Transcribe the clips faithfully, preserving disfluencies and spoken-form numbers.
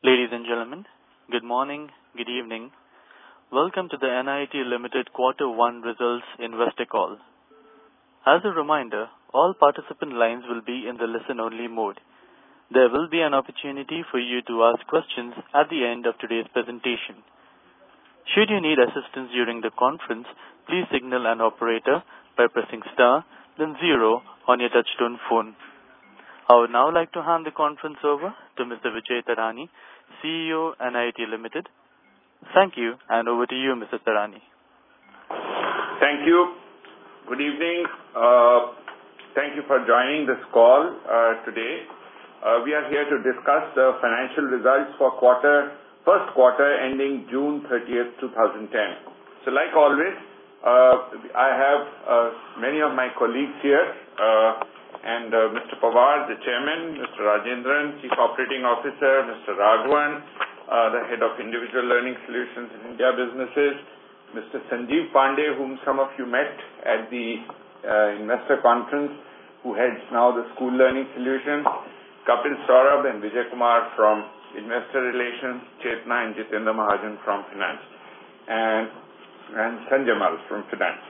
Ladies and gentlemen, good morning, good evening. Welcome to the N I T Limited Quarter one Results Investor Call. As a reminder, all participant lines will be in the listen-only mode. There will be an opportunity for you to ask questions at the end of today's presentation. Should you need assistance during the conference, please signal an operator by pressing star, then zero on your touchtone phone. I would now like to hand the conference over to Mister Vijay Thadani, C E O, N I T Limited. Thank you, and over to you, Mister Thadani. Thank you. Good evening. Uh, thank you for joining this call uh, today. Uh, we are here to discuss the financial results for quarter first quarter ending June thirtieth, twenty ten. So, like always, uh, I have uh, many of my colleagues here. Uh, And uh, Mister Pawar, the Chairman, Mister Rajendran, Chief Operating Officer, Mister Raghavan, uh, the Head of Individual Learning Solutions in India Businesses, Mister Sanjeev Pandey, whom some of you met at the uh, investor conference, who heads now the School Learning Solutions, Kapil Saurabh and Vijay Kumar from Investor Relations, Chetna and Jitendra Mahajan from Finance, and, and Sanjay Mal from Finance.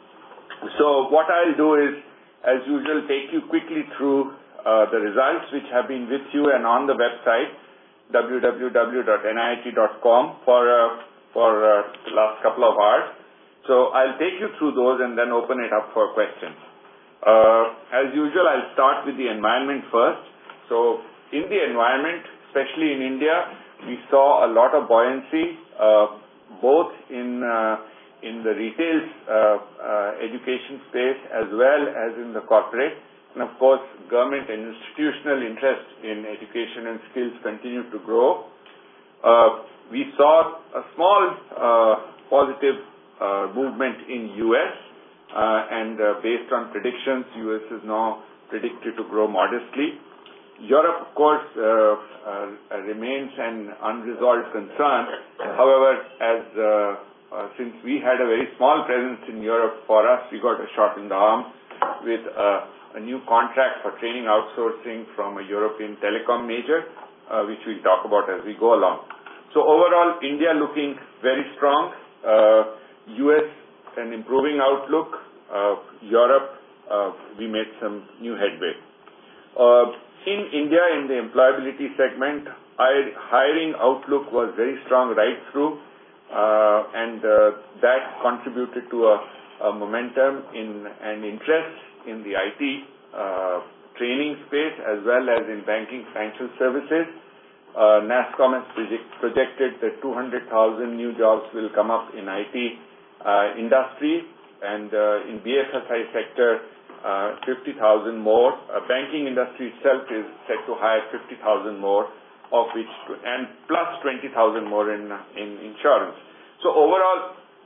So what I'll do is, as usual, take you quickly through uh, the results which have been with you and on the website w w w dot n i t dot com for uh, for uh, the last couple of hours. So I'll take you through those and then open it up for questions. Uh, as usual, I'll start with the environment first. So in the environment, especially in India, we saw a lot of buoyancy, uh, both in uh, in the retail uh, uh, education space as well as in the corporate. And of course, government and institutional interest in education and skills continue to grow. Uh, we saw a small uh, positive uh, movement in U S uh, and uh, based on predictions, U S is now predicted to grow modestly. Europe, of course, uh, uh, remains an unresolved concern. However, as uh, Uh, since we had a very small presence in Europe, for us, we got a shot in the arm with uh, a new contract for training outsourcing from a European telecom major, uh, which we'll talk about as we go along. So overall, India looking very strong. Uh, U S, an improving outlook. Uh, Europe, uh, we made some new headway. Uh, in India, in the employability segment, hiring outlook was very strong right through. Uh, and uh, that contributed to a, a momentum in and interest in the I T uh, training space as well as in banking financial services. Uh, NASSCOM has project, projected that two hundred thousand new jobs will come up in I T uh, industry, and uh, in B F S I sector, uh, fifty thousand more. Uh, banking industry itself is set to hire fifty thousand more, of which and plus twenty thousand more in in insurance. So overall,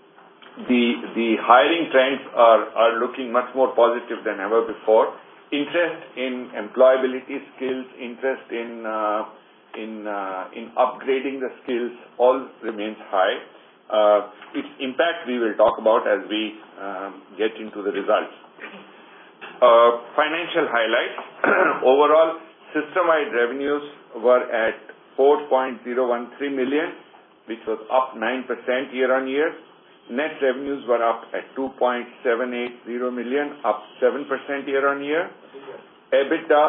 the the hiring trends are are looking much more positive than ever before. Interest in employability skills, interest in uh, in uh, in upgrading the skills, all remains high. Uh, its impact we will talk about as we um, get into the results. Uh, financial highlights. Overall, system-wide revenues were at four point zero one three million, which was up nine percent year-on-year. Net revenues were up at two point seven eight zero million, up seven percent year-on-year. EBITDA,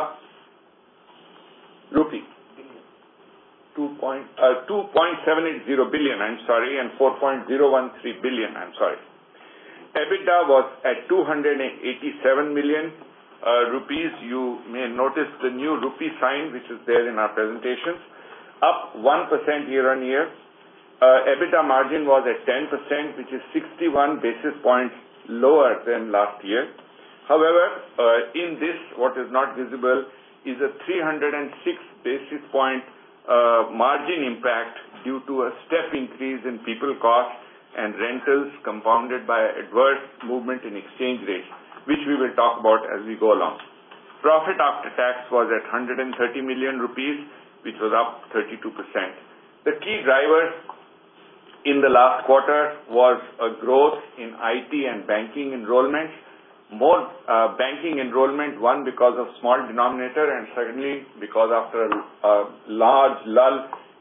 rupee, two point seven eight zero billion, I'm sorry, and four point zero one three billion, I'm sorry. EBITDA was at two hundred eighty-seven million uh, rupees. You may notice the new rupee sign, which is there in our presentations, up one percent year-on-year. Uh, EBITDA margin was at ten percent, which is sixty-one basis points lower than last year. However, uh, in this, what is not visible is a three hundred six basis point uh, margin impact due to a step increase in people costs and rentals compounded by adverse movement in exchange rates, which we will talk about as we go along. Profit after tax was at one hundred thirty million rupees, which was up thirty-two percent. The key drivers in the last quarter was a growth in I T and banking enrollment. More uh, banking enrollment, one because of small denominator, and secondly because after a, a large lull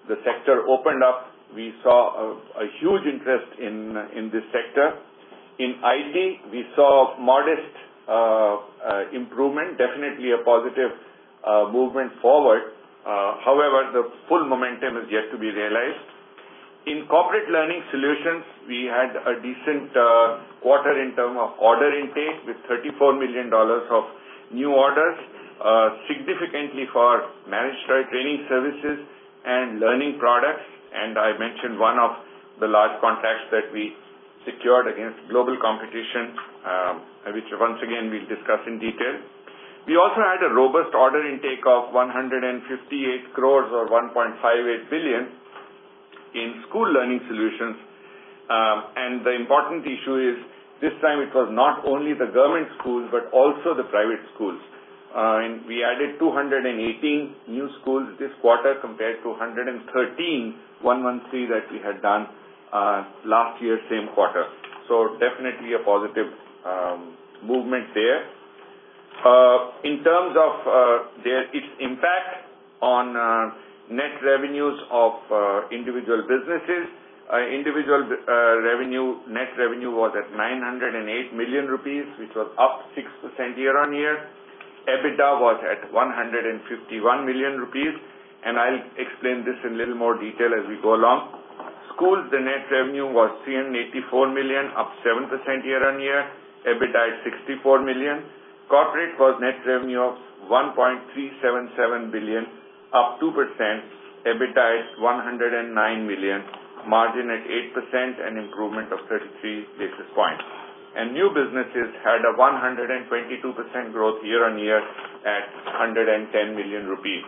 the sector opened up, we saw a, a huge interest in, in this sector. In I T, we saw modest uh, uh, improvement, definitely a positive uh, movement forward. Uh, however, the full momentum is yet to be realized. In corporate learning solutions, we had a decent uh, quarter in terms of order intake with thirty-four million dollars of new orders, uh, significantly for managed training services and learning products. And I mentioned one of the large contracts that we secured against global competition, um, which once again we'll discuss in detail. We also had a robust order intake of one hundred fifty-eight crores or one point five eight billion in school learning solutions. Um, and the important issue is this time it was not only the government schools but also the private schools. Uh, and we added two hundred eighteen new schools this quarter compared to one hundred thirteen, one hundred thirteen that we had done uh, last year, same quarter. So definitely a positive um, movement there. Uh, in terms of uh, their its impact on uh, net revenues of uh, individual businesses, uh, individual uh, revenue, net revenue was at nine hundred eight million rupees, which was up six percent year on year. EBITDA was at one hundred fifty-one million rupees, and I'll explain this in a little more detail as we go along. Schools, the net revenue was three hundred eighty-four million, up seven percent year on year. EBITDA at sixty-four million. Corporate was net revenue of one point three seven seven billion, up two percent. EBITDA at one hundred nine million. Margin at eight percent, an improvement of thirty-three basis points. And new businesses had a one hundred twenty-two percent growth year on year at one hundred ten million rupees.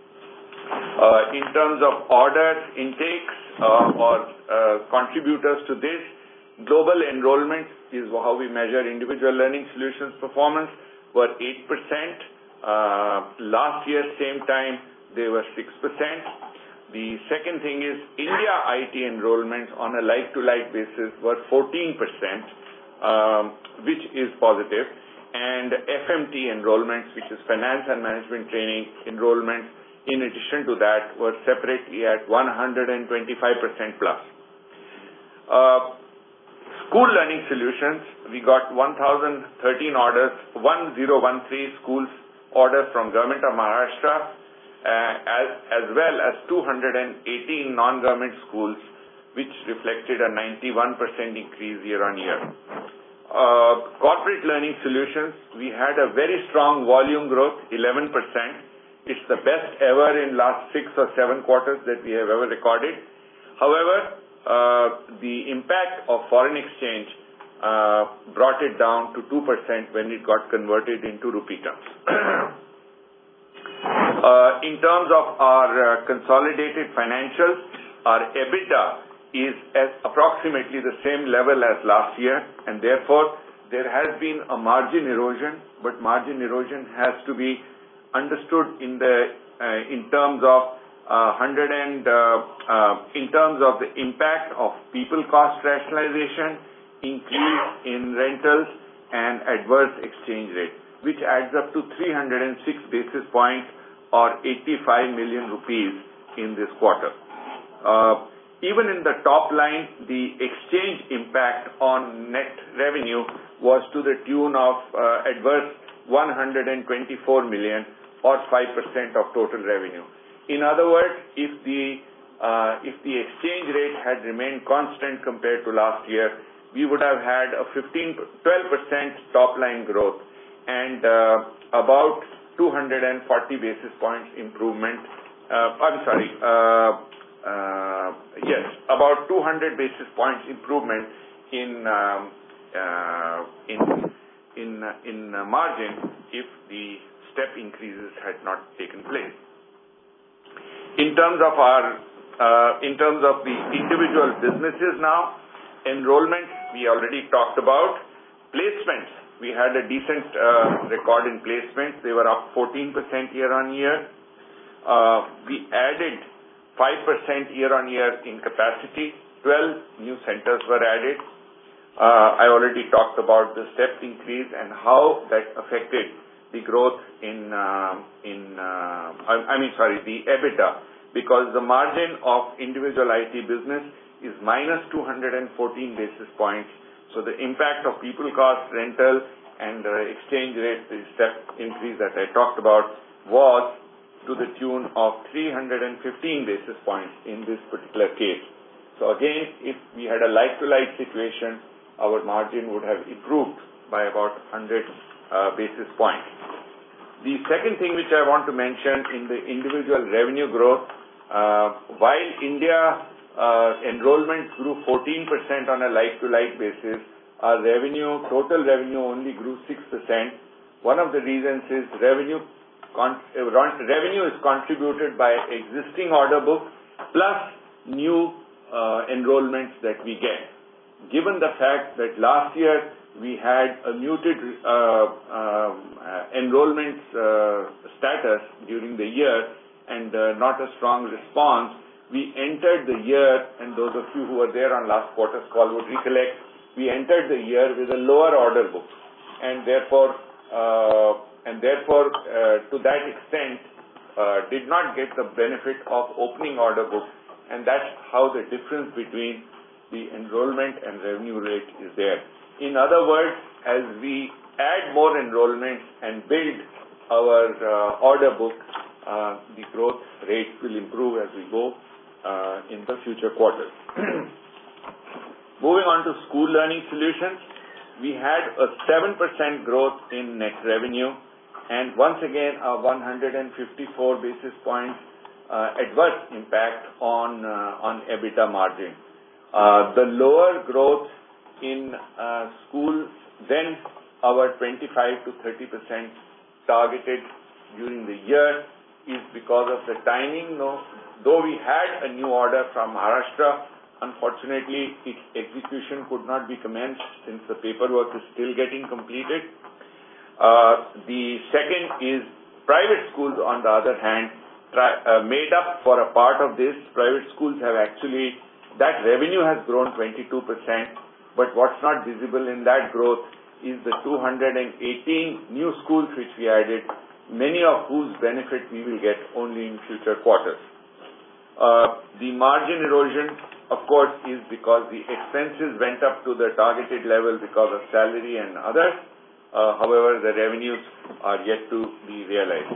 Uh, in terms of orders, intakes, uh, or uh, contributors to this, global enrollment is how we measure individual learning solutions performance, were eight percent. Uh, last year, same time, they were six percent. The second thing is India I T enrollments on a like-to-like basis were fourteen percent, um, which is positive. And F M T enrollments, which is finance and management training enrollments, in addition to that, were separately at one hundred twenty-five percent plus. Uh, School learning solutions, we got one thousand thirteen orders, one thousand thirteen schools orders from Government of Maharashtra, uh, as, as well as two hundred eighteen non-government schools, which reflected a ninety-one percent increase year on year. Uh, corporate learning solutions, we had a very strong volume growth, eleven percent. It's the best ever in last six or seven quarters that we have ever recorded. However, Uh, the impact of foreign exchange uh, brought it down to two percent when it got converted into rupee terms. uh, in terms of our uh, consolidated financials, our EBITDA is at approximately the same level as last year, and therefore there has been a margin erosion, but margin erosion has to be understood in the uh, in terms of Uh, one hundred and uh, uh, in terms of the impact of people cost rationalization, increase in rentals, and adverse exchange rate, which adds up to three hundred six basis points or eighty-five million rupees in this quarter. Uh, even in the top line, the exchange impact on net revenue was to the tune of uh, adverse one hundred twenty-four million or five percent of total revenue. In other words, if the uh, if the exchange rate had remained constant compared to last year, we would have had a fifteen, twelve percent top line growth and uh, about two hundred forty basis points improvement. Uh, I'm sorry, uh, uh, yes, about two hundred basis points improvement in um, uh, in in uh, in uh, margin if the step increases had not taken place. In terms of our, uh, in terms of the individual businesses now, enrollment we already talked about. Placements, we had a decent uh, record in placements. They were up fourteen percent year on year. Uh, we added five percent year on year in capacity. twelve new centers were added. Uh, I already talked about the step increase and how that affected the growth in, uh, in uh, I, I mean, sorry, the EBITDA. because the margin of individual I T business is minus two hundred fourteen basis points. So the impact of people cost, rental, and uh, exchange rate, the step increase that I talked about, was to the tune of three hundred fifteen basis points in this particular case. So again, if we had a like-to-like situation, our margin would have improved by about one hundred uh, basis points. The second thing which I want to mention in the individual revenue growth, uh, while India uh, enrollments grew fourteen percent on a like-to-like basis, our revenue, total revenue only grew six percent. One of the reasons is revenue Con- revenue is contributed by existing order book plus new uh, enrollments that we get. Given the fact that last year we had a muted uh, uh, enrollment uh, status during the year and uh, not a strong response, we entered the year, and those of you who were there on last quarter's call would recollect, we entered the year with a lower order book, and therefore uh, and therefore, uh, to that extent, uh, did not get the benefit of opening order book, and that's how the difference between the enrollment and revenue rate is there. In other words, as we add more enrollments and build our uh, order book, uh, the growth rate will improve as we go uh, in the future quarters. Moving on to school learning solutions, we had a seven percent growth in net revenue, and once again, a one hundred fifty-four basis points uh, adverse impact on uh, on EBITDA margin. Uh, the lower growth in uh, schools than our twenty-five to thirty percent targeted during the year is because of the timing. No, though we had a new order from Maharashtra, unfortunately, its execution could not be commenced since the paperwork is still getting completed. Uh, the second is private schools, on the other hand, try, uh, made up for a part of this. Private schools have actually, that revenue has grown twenty-two percent, but what's not visible in that growth is the two hundred eighteen new schools which we added, many of whose benefit we will get only in future quarters. Uh, the margin erosion, of course, is because the expenses went up to the targeted level because of salary and others. Uh, however, the revenues are yet to be realized.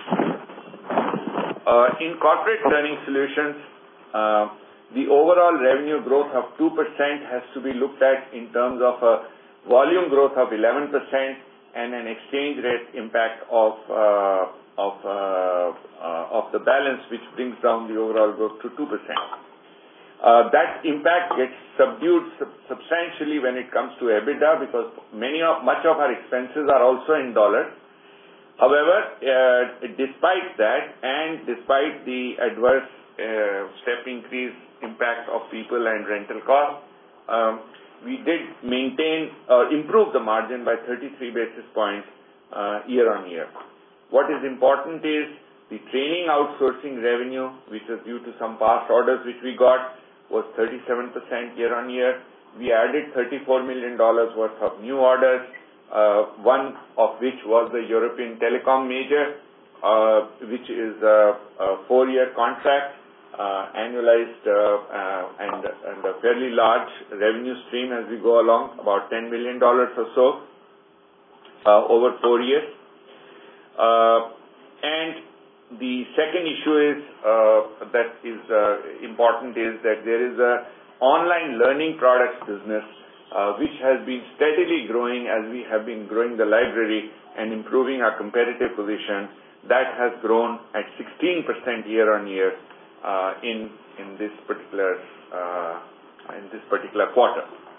Uh, in corporate learning solutions, uh, the overall revenue growth of two percent has to be looked at in terms of a volume growth of eleven percent and an exchange rate impact of uh, of uh, uh, of the balance, which brings down the overall growth to two percent. Uh, that impact gets subdued sub- substantially when it comes to EBITDA because many of, much of our expenses are also in dollars. However, uh, despite that and despite the adverse uh, step increase impact of people and rental costs, um, we did maintain or uh, improve the margin by thirty-three basis points uh, year on year. What is important is the training outsourcing revenue, which was due to some past orders which we got, was thirty-seven percent year-on-year. We added thirty-four million dollars worth of new orders, uh, one of which was the European telecom major, uh, which is a, a four-year contract, uh, annualized uh, uh, and, and a fairly large revenue stream as we go along, about ten million dollars or so uh, over four years. Uh, and The second issue is uh, that is uh, important is that there is a online learning products business uh, which has been steadily growing as we have been growing the library and improving our competitive position. That has grown at sixteen percent year on year uh, in in this particular uh, in this particular quarter.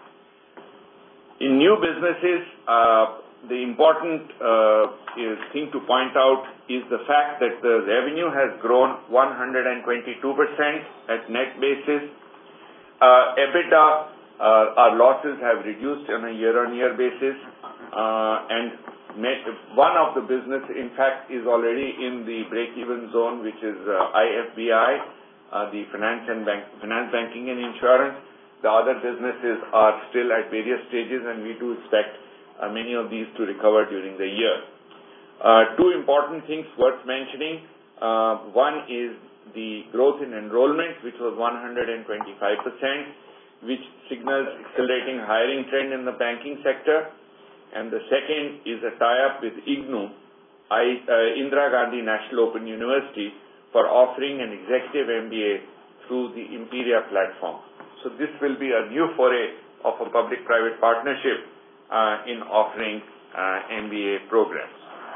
In new businesses, uh, the important uh, is thing to point out is the fact that the revenue has grown one hundred twenty-two percent at net basis. Uh, EBITDA, uh, our losses have reduced on a year-on-year basis, uh, and net, one of the business, in fact, is already in the break-even zone, which is uh, I F B I, uh, the finance and bank, finance banking and insurance. The other businesses are still at various stages, and we do expect uh, many of these to recover during the year. Uh, two important things worth mentioning. Uh, one is the growth in enrollment, which was one hundred twenty-five percent, which signals accelerating hiring trend in the banking sector. And the second is a tie-up with I G N U, I, uh, Indira Gandhi National Open University, for offering an executive M B A through the Imperia platform. So this will be a new foray of a public-private partnership uh, in offering uh, M B A programs.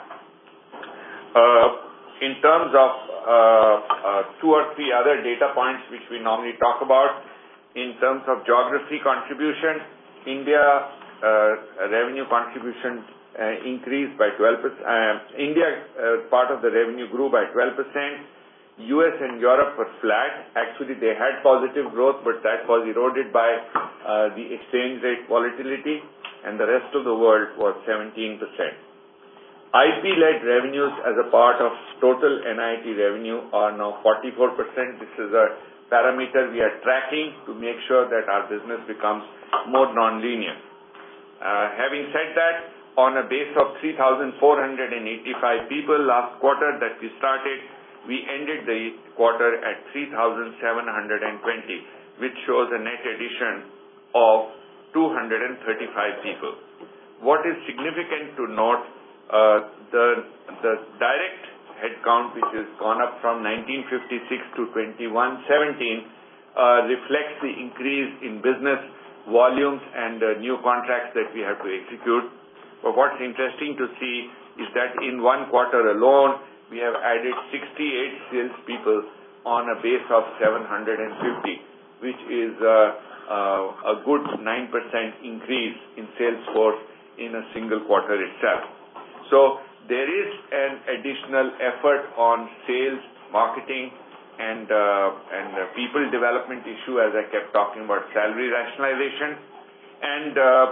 Uh, in terms of uh, uh, two or three other data points which we normally talk about, in terms of geography contribution, India uh, revenue contribution uh, increased by twelve percent. Uh, India uh, part of the revenue grew by twelve percent. U S and Europe were flat. Actually, they had positive growth, but that was eroded by uh, the exchange rate volatility, and the rest of the world was seventeen percent. I P-led revenues as a part of total N I T revenue are now forty-four percent. This is a parameter we are tracking to make sure that our business becomes more non-linear. Uh, having said that, on a base of three thousand four hundred eighty-five people last quarter that we started, we ended the quarter at three thousand seven hundred twenty, which shows a net addition of two hundred thirty-five people. What is significant to note, uh, the, the direct headcount, which has gone up from nineteen fifty-six to twenty-one seventeen, uh, reflects the increase in business volumes and uh, new contracts that we have to execute. But what's interesting to see is that in one quarter alone, we have added sixty-eight salespeople on a base of seven hundred fifty, which is uh, uh, a good nine percent increase in sales force in a single quarter itself. So there is an additional effort on sales, marketing, and uh, and uh, people development issue, as I kept talking about salary rationalization, and uh,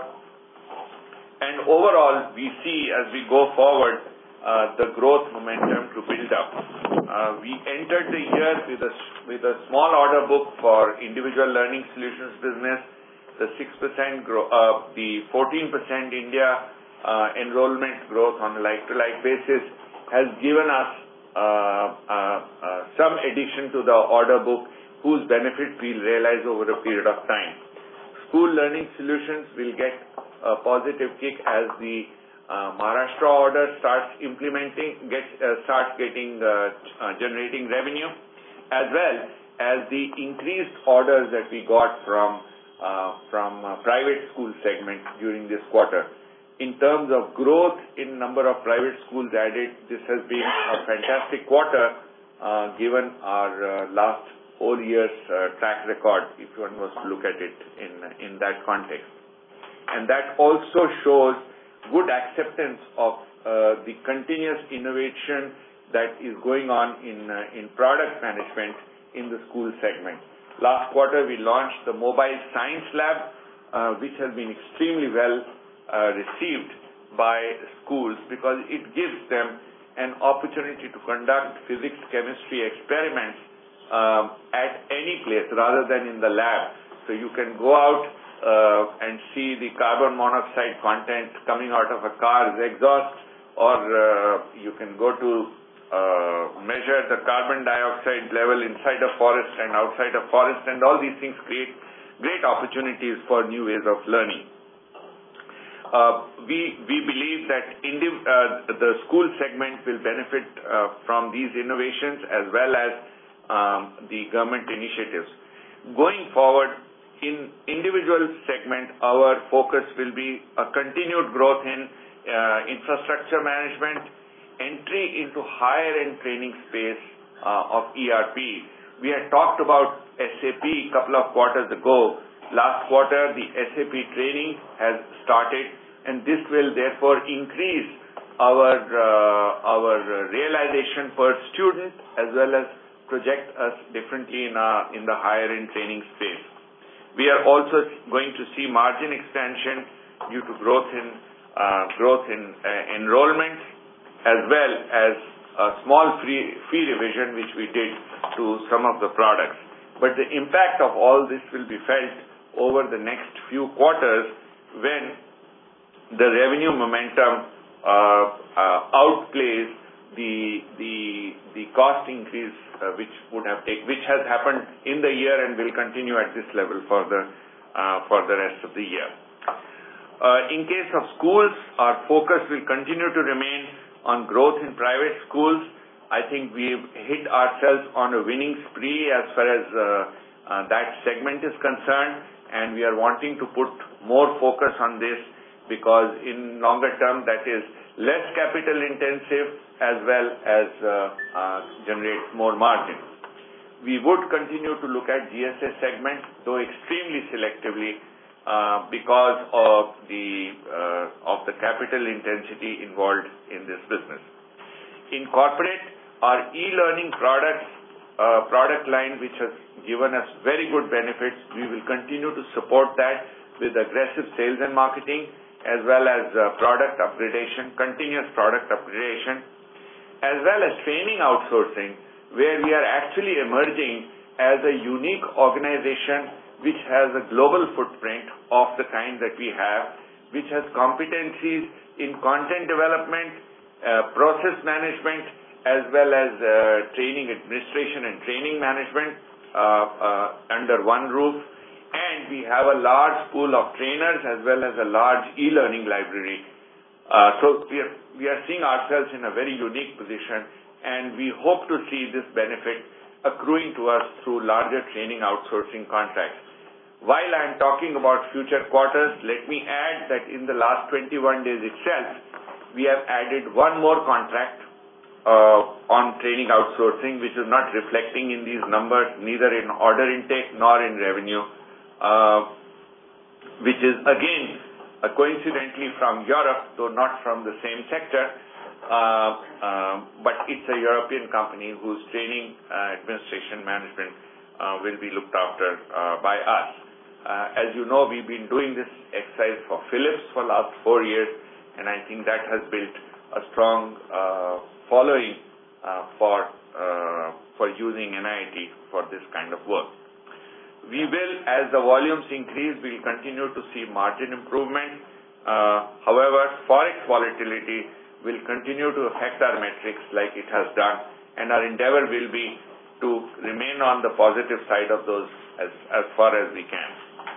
and overall we see as we go forward uh, the growth momentum to build up. Uh, we entered the year with a with a small order book for individual learning solutions business. The six percent growth, uh, the fourteen percent India uh, enrollment growth on a like-to-like basis has given us uh, uh, uh, some addition to the order book, whose benefit we'll realize over a period of time. School learning solutions will get a positive kick as the uh, Maharashtra order starts implementing, gets uh, starts getting uh, uh, generating revenue, as well as the increased orders that we got from uh, from uh, private school segment during this quarter. In terms of growth in number of private schools added, this has been a fantastic quarter uh, given our uh, last whole year's uh, track record, if one was to look at it in in that context. And that also shows good acceptance of uh, the continuous innovation that is going on in uh, in product management in the school segment. Last quarter, we launched the Mobile Science Lab, uh, which has been extremely well uh, received by schools because it gives them an opportunity to conduct physics, chemistry experiments um, at any place rather than in the lab. So you can go out uh, and see the carbon monoxide content coming out of a car's exhaust, or uh, you can go to uh, measure the carbon dioxide level inside a forest and outside a forest, and all these things create great opportunities for new ways of learning. Uh, we we believe that indiv- uh, the school segment will benefit uh, from these innovations as well as um, the government initiatives. Going forward, in individual segment, our focus will be a continued growth in uh, infrastructure management, entry into higher end training space uh, of E R P. We had talked about S A P a couple of quarters ago. Last quarter, the S A P training has started, and this will therefore increase our uh, our realization per student as well as project us differently in our, in the higher end training space. We are also going to see margin expansion due to growth in uh, growth in uh, enrollment, as well as a small free fee revision which we did to some of the products. But the impact of all this will be felt over the next few quarters when the revenue momentum uh, uh, outplays the the the cost increase uh, which would have take, which has happened in the year and will continue at this level for the uh, for the rest of the year. Uh, in case of schools, our focus will continue to remain on growth in private schools. I think we've hit ourselves on a winning spree as far as uh, uh, that segment is concerned, and we are wanting to put more focus on this because in longer term that is less capital intensive as well as uh, uh, generates more margin. We would continue to look at G S S segment, though extremely selectively, uh, because of the uh, of the capital intensity involved in this business. In corporate, our e-learning products uh, product line, which has given us very good benefits, we will continue to support that with aggressive sales and marketing, as well as uh, product upgradation, continuous product upgradation, as well as training outsourcing, where we are actually emerging as a unique organization which has a global footprint of the kind that we have, which has competencies in content development, uh, process management, as well as uh, training administration and training management uh, uh, under one roof. And we have a large pool of trainers as well as a large e-learning library. Uh, so we are, we are seeing ourselves in a very unique position, and we hope to see this benefit accruing to us through larger training outsourcing contracts. While I am talking about future quarters, let me add that in the last twenty-one days itself, we have added one more contract uh, on training outsourcing, which is not reflecting in these numbers, neither in order intake nor in revenue. Uh, which is again uh, coincidentally from Europe, though not from the same sector, uh, uh, but it's a European company whose training uh, administration management uh, will be looked after uh, by us. Uh, as you know, we've been doing this exercise for Philips for the last four years, and I think that has built a strong uh, following uh, for uh, for using N I I T for this kind of work. We will, as the volumes increase, we will continue to see margin improvement. Uh, however, forex volatility will continue to affect our metrics like it has done, and our endeavor will be to remain on the positive side of those as, as far as we can.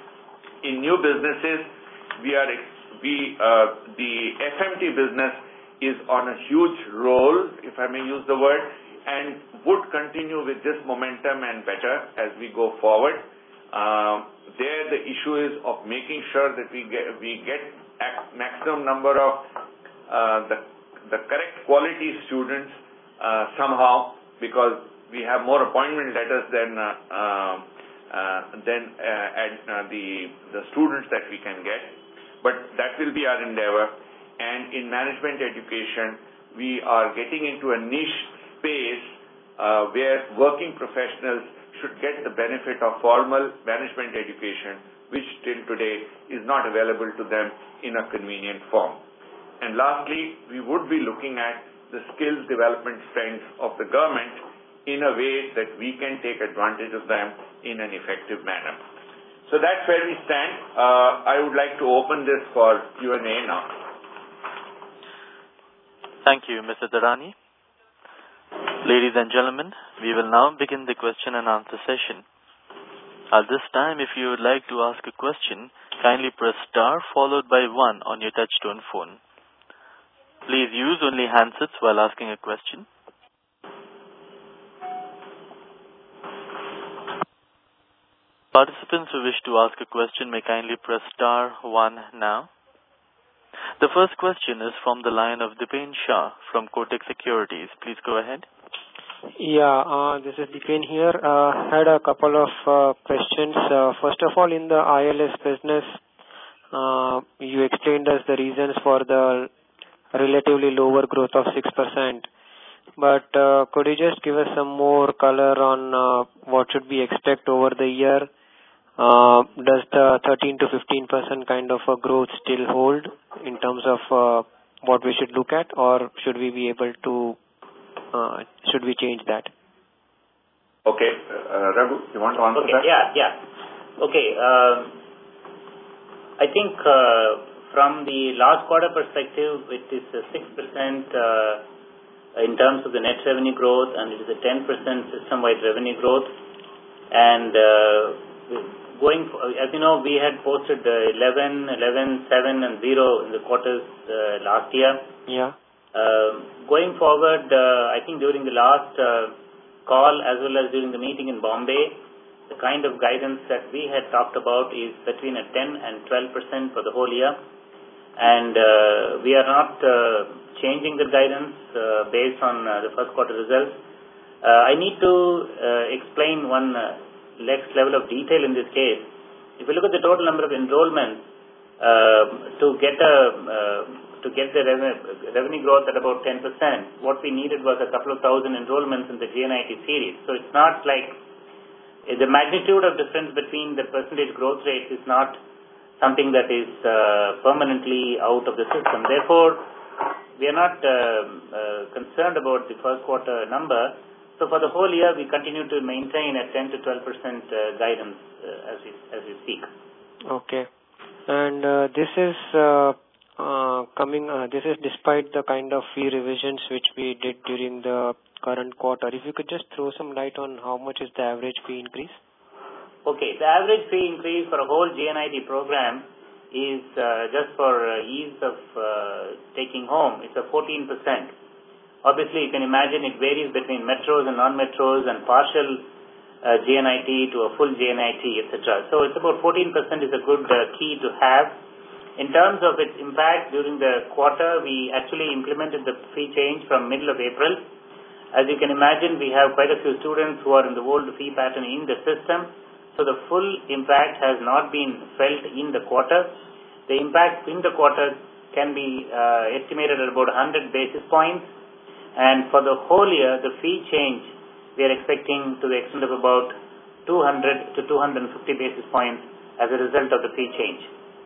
In new businesses, we are we uh, the F M T business is on a huge roll, if I may use the word, and would continue with this momentum and better as we go forward. Uh, there, the issue is of making sure that we get we get a maximum number of uh, the the correct quality students uh, somehow, because we have more appointment letters than uh, uh, uh, than uh, at, uh, the the students that we can get. But that will be our endeavor. And in management education, we are getting into a niche space uh, where working professionals should get the benefit of formal management education, which till today is not available to them in a convenient form. And lastly, we would be looking at the skills development strengths of the government in a way that we can take advantage of them in an effective manner. So that's where we stand. Uh, I would like to open this for Q and A now. Thank you, Mister Darani. Ladies and gentlemen, we will now begin the question and answer session. At this time, if you would like to ask a question, kindly press star followed by one on your touchtone phone. Please use only handsets while asking a question. Participants who wish to ask a question may kindly press star one now. The first question is from the line of Dipen Shah from Kotak Securities. Please go ahead. Yeah, uh, this is Dipen here. Uh, had a couple of uh, questions. Uh, first of all, in the I L S business, uh, you explained us the reasons for the relatively lower growth of six percent. But uh, could you just give us some more color on uh, what should we expect over the year? Uh, does the thirteen to fifteen percent kind of a growth still hold in terms of uh, what we should look at, or should we be able to, uh, should we change that? Okay. Uh, Raghu, you want to answer okay, that? Yeah, yeah. Okay. Uh, I think uh, from the last quarter perspective, it is a six percent uh, in terms of the net revenue growth, and it is a ten percent system-wide revenue growth. And uh, going, as you know, we had posted uh, eleven, eleven, seven, and zero in the quarters uh, last year. Yeah. Uh, going forward, uh, I think during the last uh, call as well as during the meeting in Bombay, the kind of guidance that we had talked about is between a ten and twelve percent for the whole year. And uh, we are not uh, changing the guidance uh, based on uh, the first quarter results. Uh, I need to uh, explain one uh, next level of detail in this case. If you look at the total number of enrollments, uh, to get a uh, to get the revenue, revenue growth at about ten percent, what we needed was a couple of thousand enrollments in the J N I T series. So it's not like the magnitude of difference between the percentage growth rates is not something that is uh, permanently out of the system. Therefore, we are not uh, uh, concerned about the first quarter number. So for the whole year, we continue to maintain a ten to twelve percent uh, guidance uh, as we as we speak. Okay, and uh, this is uh, uh, coming. Uh, this is despite the kind of fee revisions which we did during the current quarter. If you could just throw some light on how much is the average fee increase? Okay, the average fee increase for a whole J N I T program is uh, just for uh, ease of uh, taking home. It's a fourteen percent. Obviously, you can imagine it varies between metros and non-metros and partial uh, J N I T to a full J N I T, et cetera. So it's about fourteen percent is a good uh, key to have. In terms of its impact during the quarter, we actually implemented the fee change from middle of April. As you can imagine, we have quite a few students who are in the old fee pattern in the system. So the full impact has not been felt in the quarter. The impact in the quarter can be uh, estimated at about one hundred basis points. And for the whole year, the fee change, we are expecting to the extent of about two hundred to two hundred fifty basis points as a result of the fee change.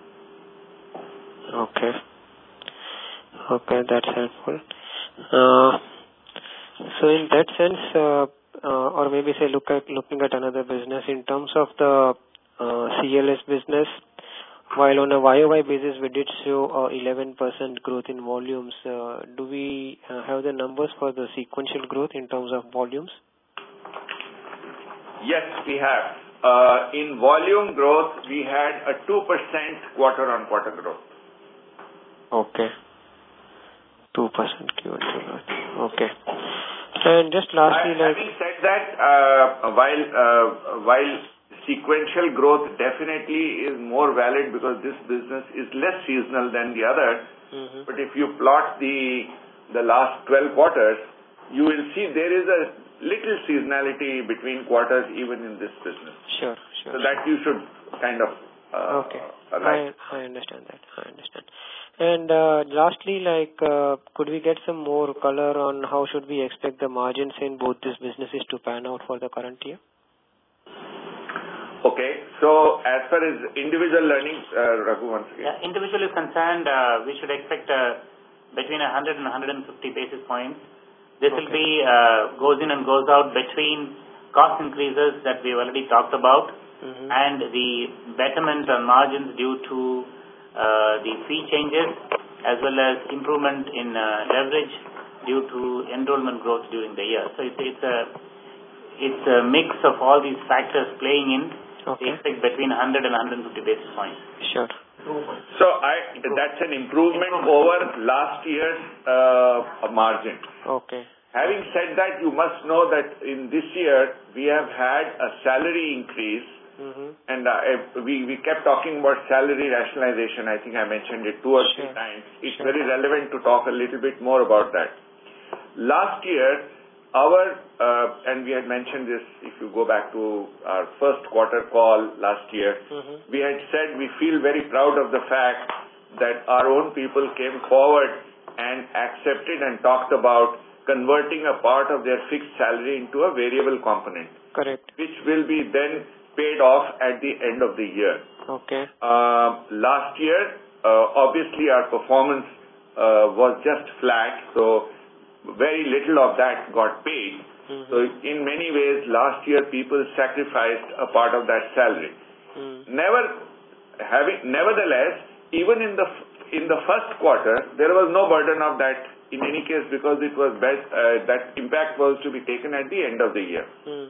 Okay. Okay, that's helpful. Uh, so in that sense, uh, uh, or maybe say look at looking at another business in terms of the uh, C L S business, while on a Y O Y basis we did show uh, eleven percent growth in volumes, uh, do we uh, have the numbers for the sequential growth in terms of volumes? Yes, we have. Uh, in volume growth, we had a two percent quarter-on-quarter growth. Okay. two percent Q on Q growth. Okay. And just lastly, I, like... Having said that, uh, while uh, while sequential growth definitely is more valid because this business is less seasonal than the other, mm-hmm. but if you plot the the last twelve quarters, you will see there is a little seasonality between quarters even in this business. Sure, sure. So that you should kind of uh, okay. align. I, I understand that. I understand. And uh, lastly, like, uh, could we get some more color on how should we expect the margins in both these businesses to pan out for the current year? Okay. So as far as individual learning, uh, Raghu, once again. Yeah, individual is concerned, uh, we should expect uh, between one hundred and one hundred fifty basis points. This okay. will be, uh, goes in and goes out between cost increases that we have already talked about mm-hmm. and the betterment on margins due to uh, the fee changes as well as improvement in uh, leverage due to enrollment growth during the year. So it's, it's a it's a mix of all these factors playing in. Okay. We expect between one hundred and one hundred fifty basis points. Sure. So I that's an improvement, improvement. over last year's uh, margin. Okay. Having said that, you must know that in this year we have had a salary increase, mm-hmm. and uh, we we kept talking about salary rationalization. I think I mentioned it two or sure. three times. It's sure. very relevant to talk a little bit more about that. Last year, our uh, and we had mentioned this. If you go back to our first quarter call last year, mm-hmm. we had said we feel very proud of the fact that our own people came forward and accepted and talked about converting a part of their fixed salary into a variable component. Correct. Which will be then paid off at the end of the year. Okay. Uh, last year, uh, obviously our performance uh, was just flat, so very little of that got paid. Mm-hmm. So in many ways, last year people sacrificed a part of that salary. Mm. Never having, nevertheless, even in the in the first quarter, there was no burden of that in any case because it was best, uh, that impact was to be taken at the end of the year. Mm.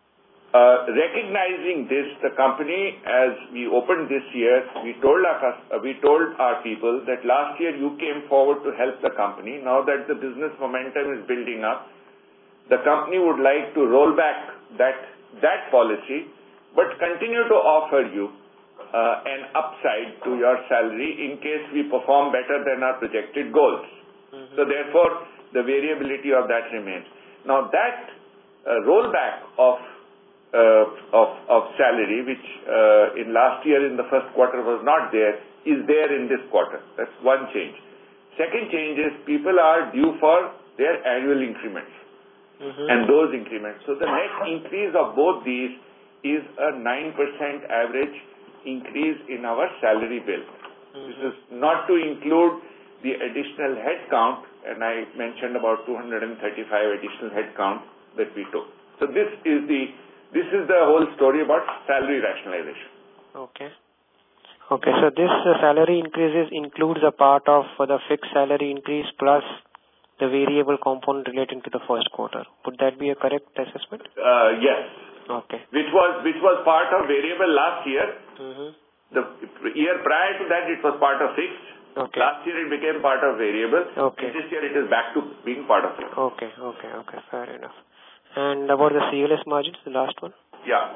Uh, recognizing this, the company, as we opened this year, we told our uh, we told our people that last year you came forward to help the company. Now that the business momentum is building up, the company would like to roll back that that policy, but continue to offer you uh, an upside to your salary in case we perform better than our projected goals. Mm-hmm. So therefore, the variability of that remains. Now that uh, rollback of Uh, of, of salary, which uh, in last year in the first quarter was not there, is there in this quarter. That's one change. Second change is people are due for their annual increments mm-hmm. and those increments. So the net increase of both these is a nine percent average increase in our salary bill. Mm-hmm. This is not to include the additional headcount, and I mentioned about two hundred thirty-five additional headcount that we took. So this is the This is the whole story about salary rationalization. Okay. Okay. So this uh, salary increases includes a part of uh, the fixed salary increase plus the variable component relating to the first quarter. Would that be a correct assessment? Uh, yes. Okay. Which was which was part of variable last year. Mm-hmm. The year prior to that, it was part of fixed. Okay. Last year, it became part of variable. Okay. And this year, it is back to being part of fixed. Okay. Okay. Okay. Fair enough. And about the C L S margins, the last one? Yeah.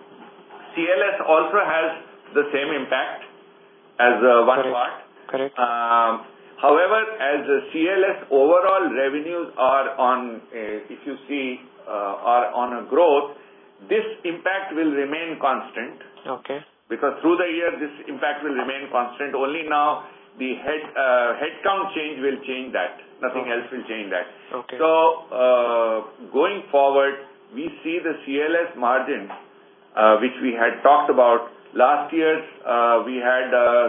C L S also has the same impact as uh, one Correct. part. Correct. Um, however, as uh, C L S overall revenues are on, uh, if you see, uh, are on a growth, this impact will remain constant. Okay. Because through the year, this impact will remain constant. Only now the head uh, headcount change will change that. Nothing okay. else will change that. Okay. So, uh, going forward, we see the C L S margin, uh, which we had talked about. Last year, uh, we had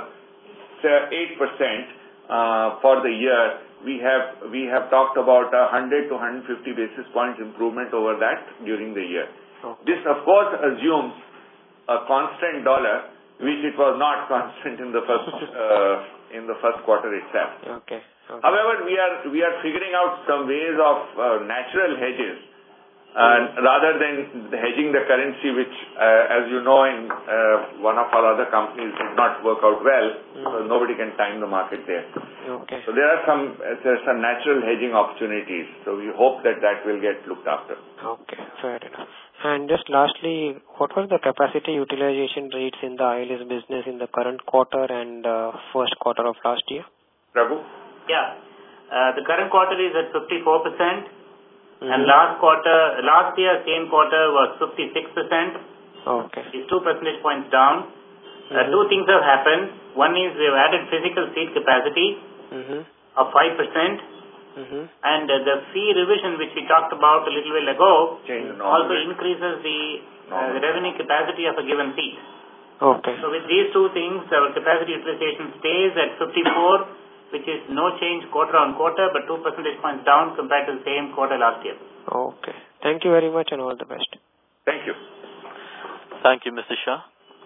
uh, eight percent uh, for the year. We have we have talked about one hundred to one hundred fifty basis points improvement over that during the year. Okay. This, of course, assumes a constant dollar, which it was not constant in the first uh, in the first quarter itself. Okay. Okay. However, we are we are figuring out some ways of uh, natural hedges, uh, mm-hmm. rather than hedging the currency, which, uh, as you know, in uh, one of our other companies did not work out well, mm-hmm. because nobody can time the market there. Okay. So there are some uh, there are some natural hedging opportunities. So we hope that that will get looked after. Okay, fair enough. And just lastly, what were the capacity utilization rates in the I L S business in the current quarter and uh, first quarter of last year? Prabhu? Yeah. Uh, the current quarter is at fifty-four percent mm-hmm. and last quarter, last year, same quarter was fifty-six percent. Okay. It's two percentage points down. Mm-hmm. Uh, two things have happened. One is we have added physical seat capacity mm-hmm. of five percent. Mm-hmm. And uh, the fee revision, which we talked about a little while ago, also increases the, uh, the revenue capacity of a given seat. Okay. So with these two things, our capacity utilization stays at fifty-four, which is no change quarter on quarter, but two percentage points down compared to the same quarter last year. Okay. Thank you very much and all the best. Thank you. Thank you, Mister Shah.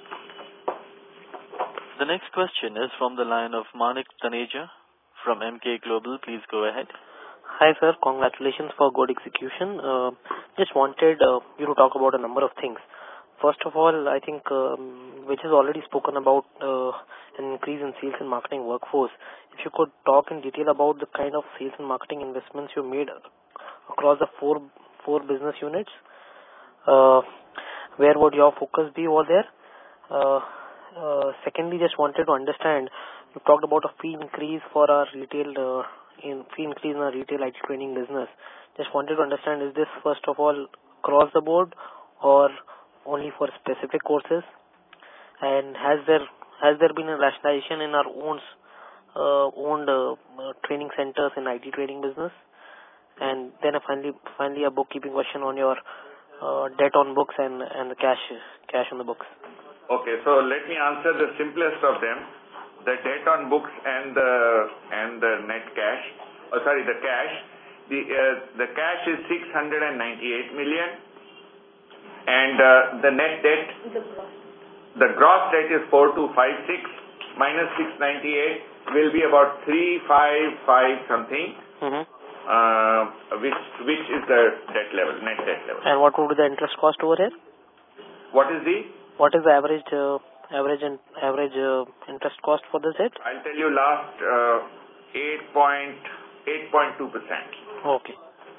The next question is from the line of Manik Taneja from M K Global. Please go ahead. Hi, sir. Congratulations for good execution. Uh, just wanted uh, you to talk about a number of things. First of all, I think, um, which is already spoken about, uh, an increase in sales and marketing workforce. If you could talk in detail about the kind of sales and marketing investments you made across the four four business units, uh, where would your focus be over there? Uh, uh, secondly, just wanted to understand, you talked about a fee increase for our retail, uh, in fee increase in our retail I T training business. Just wanted to understand, is this first of all across the board or only for specific courses? And has there has there been a rationalization in our own uh, owned uh, uh, training centers in I T training business? And then a finally finally a bookkeeping question on your uh, debt on books and and the cash cash on the books. Okay, so let me answer the simplest of them: the debt on books and the and the net cash. Oh, sorry, the cash. The uh, the cash is six hundred ninety-eight million, and uh, the net debt. The gross debt is four two five six minus six ninety-eight will be about three five five something, Mm-hmm. uh, which which is the debt level, net debt level. And what would be the interest cost over here? What is the? What is the average uh, average and average uh, interest cost for this debt? I'll tell you last uh, eight point two percent. Okay.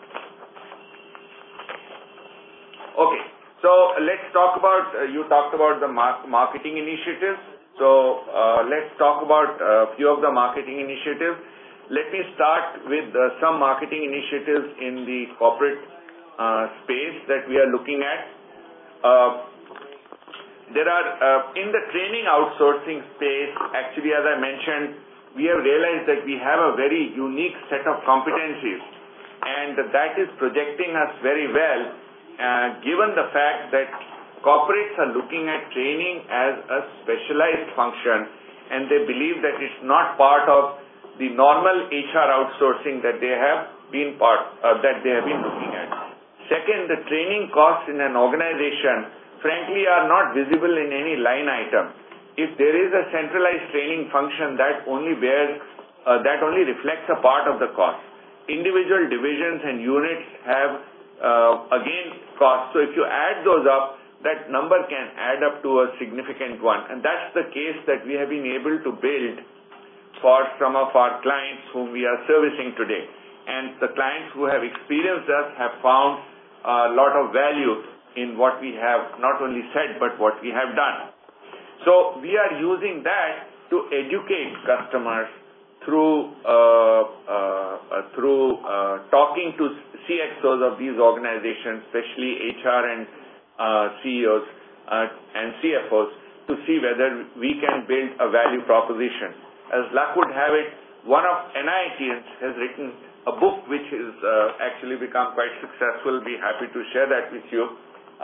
Okay. So let's talk about, uh, you talked about the mar marketing initiatives. So uh, let's talk about a few of the marketing initiatives. Let me start with uh, some marketing initiatives in the corporate uh, space that we are looking at. Uh, there are, uh, in the training outsourcing space, actually, as I mentioned, we have realized that we have a very unique set of competencies, and that is projecting us very well. Uh, given the fact that corporates are looking at training as a specialized function, and they believe that it's not part of the normal H R outsourcing that they have been part uh, that they have been looking at. Second, the training costs in an organization, frankly, are not visible in any line item. If there is a centralized training function, that only bears uh, that only reflects a part of the cost. Individual divisions and units have Uh, again, cost. So if you add those up, that number can add up to a significant one. And that's the case that we have been able to build for some of our clients whom we are servicing today. And the clients who have experienced us have found a lot of value in what we have not only said, but what we have done. So we are using that to educate customers through uh, uh, uh, through uh, talking to C X Os of these organizations, especially H R and uh, C E Os uh, and C F Os, to see whether we can build a value proposition. As luck would have it, one of N I I Tians has written a book which has uh, actually become quite successful. Be happy to share that with you. Uh,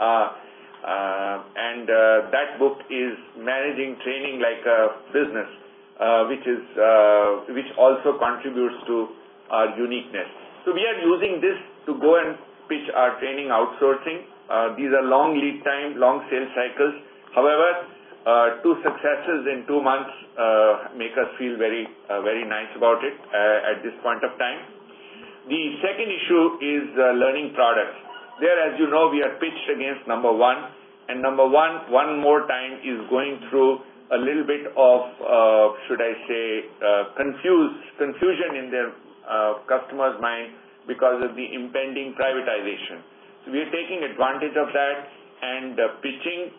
uh, and uh, that book is Managing Training Like a Business, uh, which is uh, which also contributes to our uniqueness. So we are using this to go and pitch our training outsourcing. Uh, these are long lead time, long sales cycles. However, uh, two successes in two months uh, make us feel very, uh, very nice about it uh, at this point of time. The second issue is uh, learning products. There, as you know, we are pitched against number one, and number one, one more time, is going through a little bit of, uh, should I say, uh, confused, confusion in their uh, customers' mind because of the impending privatization. So we are taking advantage of that and uh, pitching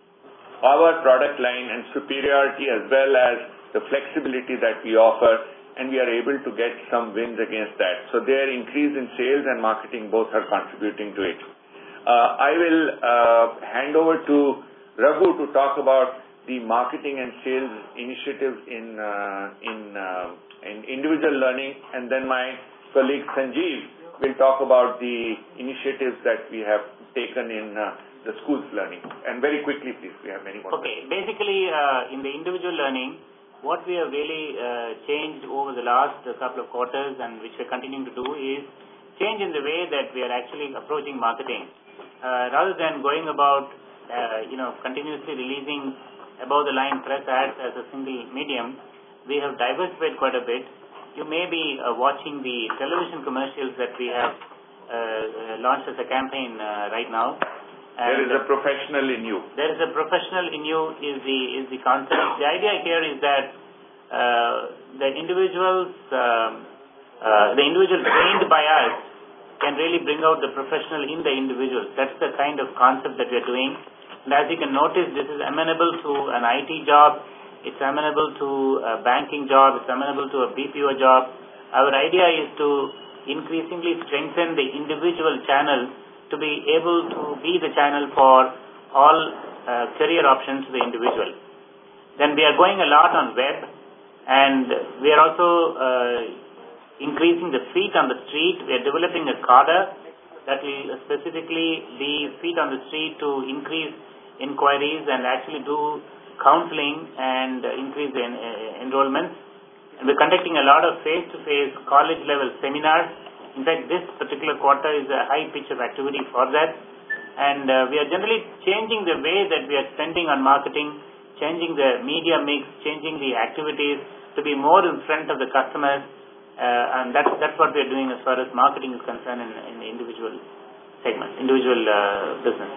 our product line and superiority as well as the flexibility that we offer, and we are able to get some wins against that. So their increase in sales and marketing both are contributing to it. Uh, I will uh, hand over to Raghu to talk about the marketing and sales initiatives in uh, in uh, in individual learning, and then my colleague Sanjeev will talk about the initiatives that we have taken in uh, the schools learning. And very quickly, please, we have many more. Okay, basically uh, in the individual learning, what we have really uh, changed over the last uh, couple of quarters, and which we're continuing to do, is change in the way that we are actually approaching marketing. Uh, rather than going about, uh, you know, continuously releasing above-the-line press ads as a single medium, we have diversified quite a bit. You may be uh, watching the television commercials that we have uh, launched as a campaign uh, right now. And there is a professional in you. There is a professional in you is the is the concept. The idea here is that uh, the individuals, um, uh, the individual trained by us can really bring out the professional in the individual. That's the kind of concept that we are doing. And as you can notice, this is amenable to an I T job. It's amenable to a banking job. It's amenable to a B P O job. Our idea is to increasingly strengthen the individual channel to be able to be the channel for all uh, career options to the individual. Then we are going a lot on web, and we are also uh, increasing the feet on the street. We are developing a cadre that will specifically be feet on the street to increase inquiries and actually do counseling and uh, increase the en uh, enrollments. And we're conducting a lot of face-to-face college level seminars. In fact, this particular quarter is a high pitch of activity for that. And uh, we are generally changing the way that we are spending on marketing, changing the media mix, changing the activities to be more in front of the customers Uh, and that's, that's what we're doing as far as marketing is concerned in, in the individual segment, individual uh, business.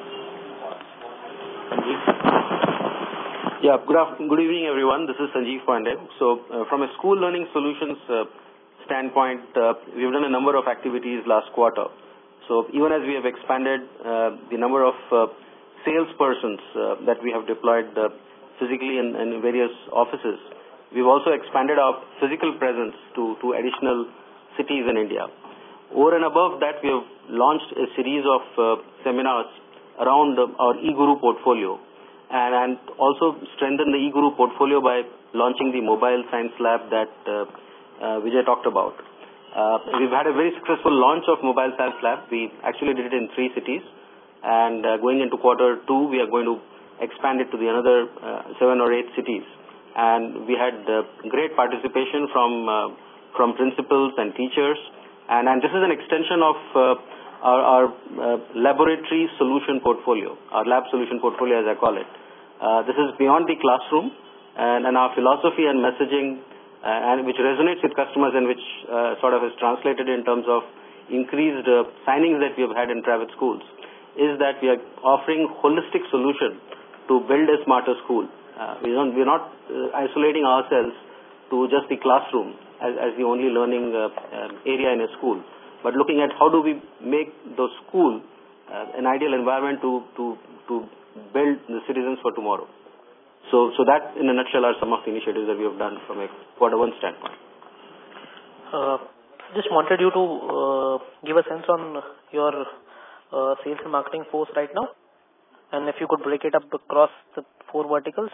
Sanjeev? Yeah, good, afternoon, good evening everyone. This is Sanjeev Pandey. So uh, from a school learning solutions uh, standpoint, uh, we've done a number of activities last quarter. So even as we have expanded uh, the number of uh, salespersons uh, that we have deployed uh, physically in, in various offices, we've also expanded our physical presence to, to additional cities in India. Over and above that, we have launched a series of uh, seminars around uh, our eGuru portfolio and, and also strengthened the eGuru portfolio by launching the mobile science lab that uh, uh, Vijay talked about. Uh, we've had a very successful launch of Mobile Science Lab. We actually did it in three cities, and uh, going into quarter two, we are going to expand it to the another uh, seven or eight cities. And we had uh, great participation from uh, from principals and teachers, and, and this is an extension of uh, our, our uh, laboratory solution portfolio, our lab solution portfolio, as I call it. Uh, this is beyond the classroom, and, and our philosophy and messaging. Uh, and which resonates with customers and which uh, sort of is translated in terms of increased uh, signings that we have had in private schools, is that we are offering holistic solution to build a smarter school. Uh, we don't, we're not uh, isolating ourselves to just the classroom as, as the only learning uh, uh, area in a school, but looking at how do we make the school uh, an ideal environment to, to, to build the citizens for tomorrow. So, so that in a nutshell are some of the initiatives that we have done from a quarter one standpoint. Uh, just wanted you to uh, give a sense on your uh, sales and marketing force right now, and if you could break it up across the four verticals.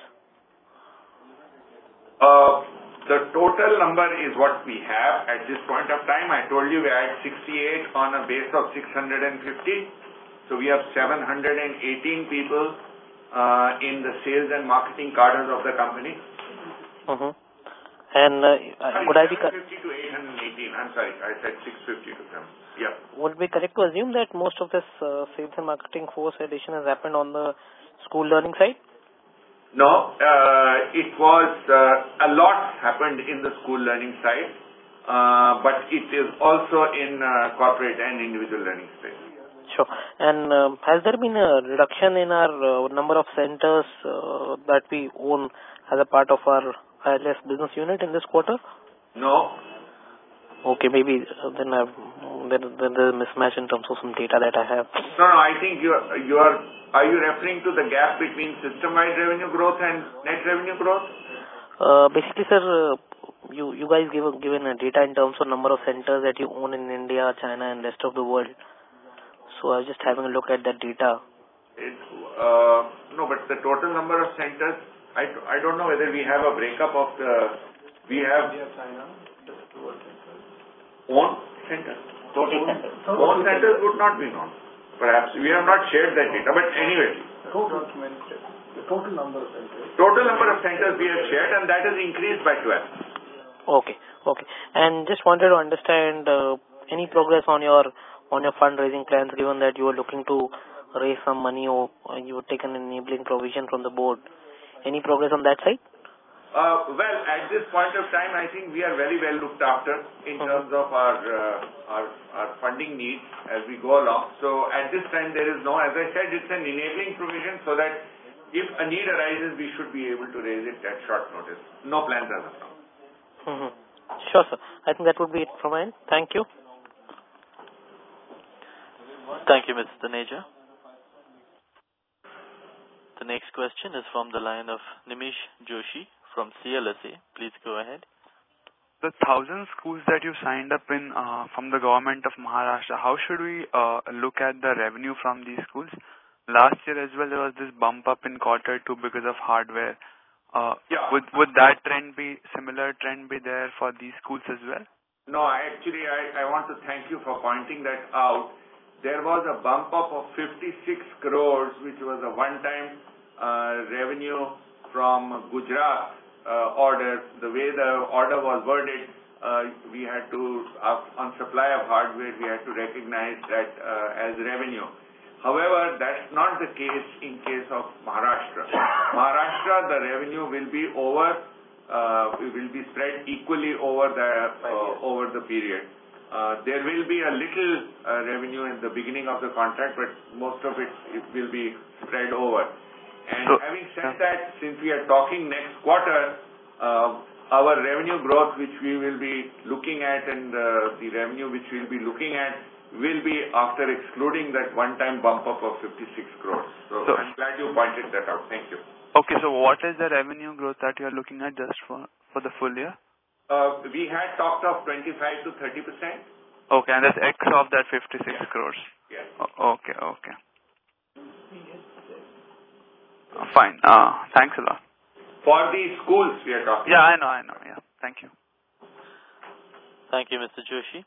Uh, the total number is what we have at this point of time. I told you we are at sixty-eight on a base of six hundred fifty. So we have seven hundred eighteen people Uh, in the sales and marketing cadres of the company. Mm-hmm. And uh, sorry, could I be seven fifty to eight hundred eighteen. I'm sorry, I said six fifty to them. Yeah. Would it be correct to assume that most of this uh, sales and marketing force addition has happened on the school learning side? No, uh, it was uh, a lot happened in the school learning side, uh, but it is also in uh, corporate and individual learning space. Sure. And um, has there been a reduction in our uh, number of centers uh, that we own as a part of our I L S business unit in this quarter? No. Okay, maybe uh, then I've, then, then there's a mismatch in terms of some data that I have. No, no, I think you are, you are, are you referring to the gap between system-wide revenue growth and net revenue growth? Uh, basically, sir, uh, you, you guys give a, given a data in terms of number of centers that you own in India, China and rest of the world. So I was just having a look at that data. It, uh, no, but the total number of centers, I, I don't know whether we have a breakup of the, we have own centers. Total centers. Own centers would not be known. Perhaps we have not shared that data, but anyway. Total the total number of centers. Total number of centers we have shared, and that has increased by twelve. Okay, okay. And just wanted to understand uh, any progress on your on your fundraising plans, given that you are looking to raise some money or you would take an enabling provision from the board. Any progress on that side? Uh, well, at this point of time, I think we are very well looked after in Uh-huh. terms of our, uh, our our funding needs as we go along. So at this time, there is no, as I said, it's an enabling provision so that if a need arises, we should be able to raise it at short notice. No plans as of now. Mm-hmm. Sure, sir. I think that would be it from my end. Thank you. Thank you, Mister Taneja. The next question is from the line of Nimish Joshi from C L S A. Please go ahead. The thousand schools that you signed up in uh, from the government of Maharashtra, how should we uh, look at the revenue from these schools? Last year as well, there was this bump up in quarter two because of hardware. Uh, Yeah. Would would that trend be, similar trend be there for these schools as well? No, actually, I, I want to thank you for pointing that out. There was a bump up of fifty-six crores, which was a one-time uh, revenue from Gujarat uh, order. The way the order was worded, uh, we had to, uh, on supply of hardware, we had to recognize that uh, as revenue. However, that's not the case in case of Maharashtra. Maharashtra, the revenue will be over uh, will be spread equally over the uh, over the period. Uh, there will be a little uh, revenue in the beginning of the contract, but most of it, it will be spread over. And so, having said that, since we are talking next quarter, uh, our revenue growth, which we will be looking at, and uh, the revenue which we will be looking at, will be after excluding that one-time bump up of fifty-six crores. So, so I'm glad you pointed that out. Thank you. Okay, so what is the revenue growth that you are looking at just for, for the full year? Uh, we had talked of twenty-five to thirty percent. Okay, and that's X of that fifty-six yes. crores. Yes. O okay, okay. Uh, fine. Uh, thanks a lot. For the schools we are talking Yeah, about. I know, I know. Yeah, thank you. Thank you, Mister Joshi.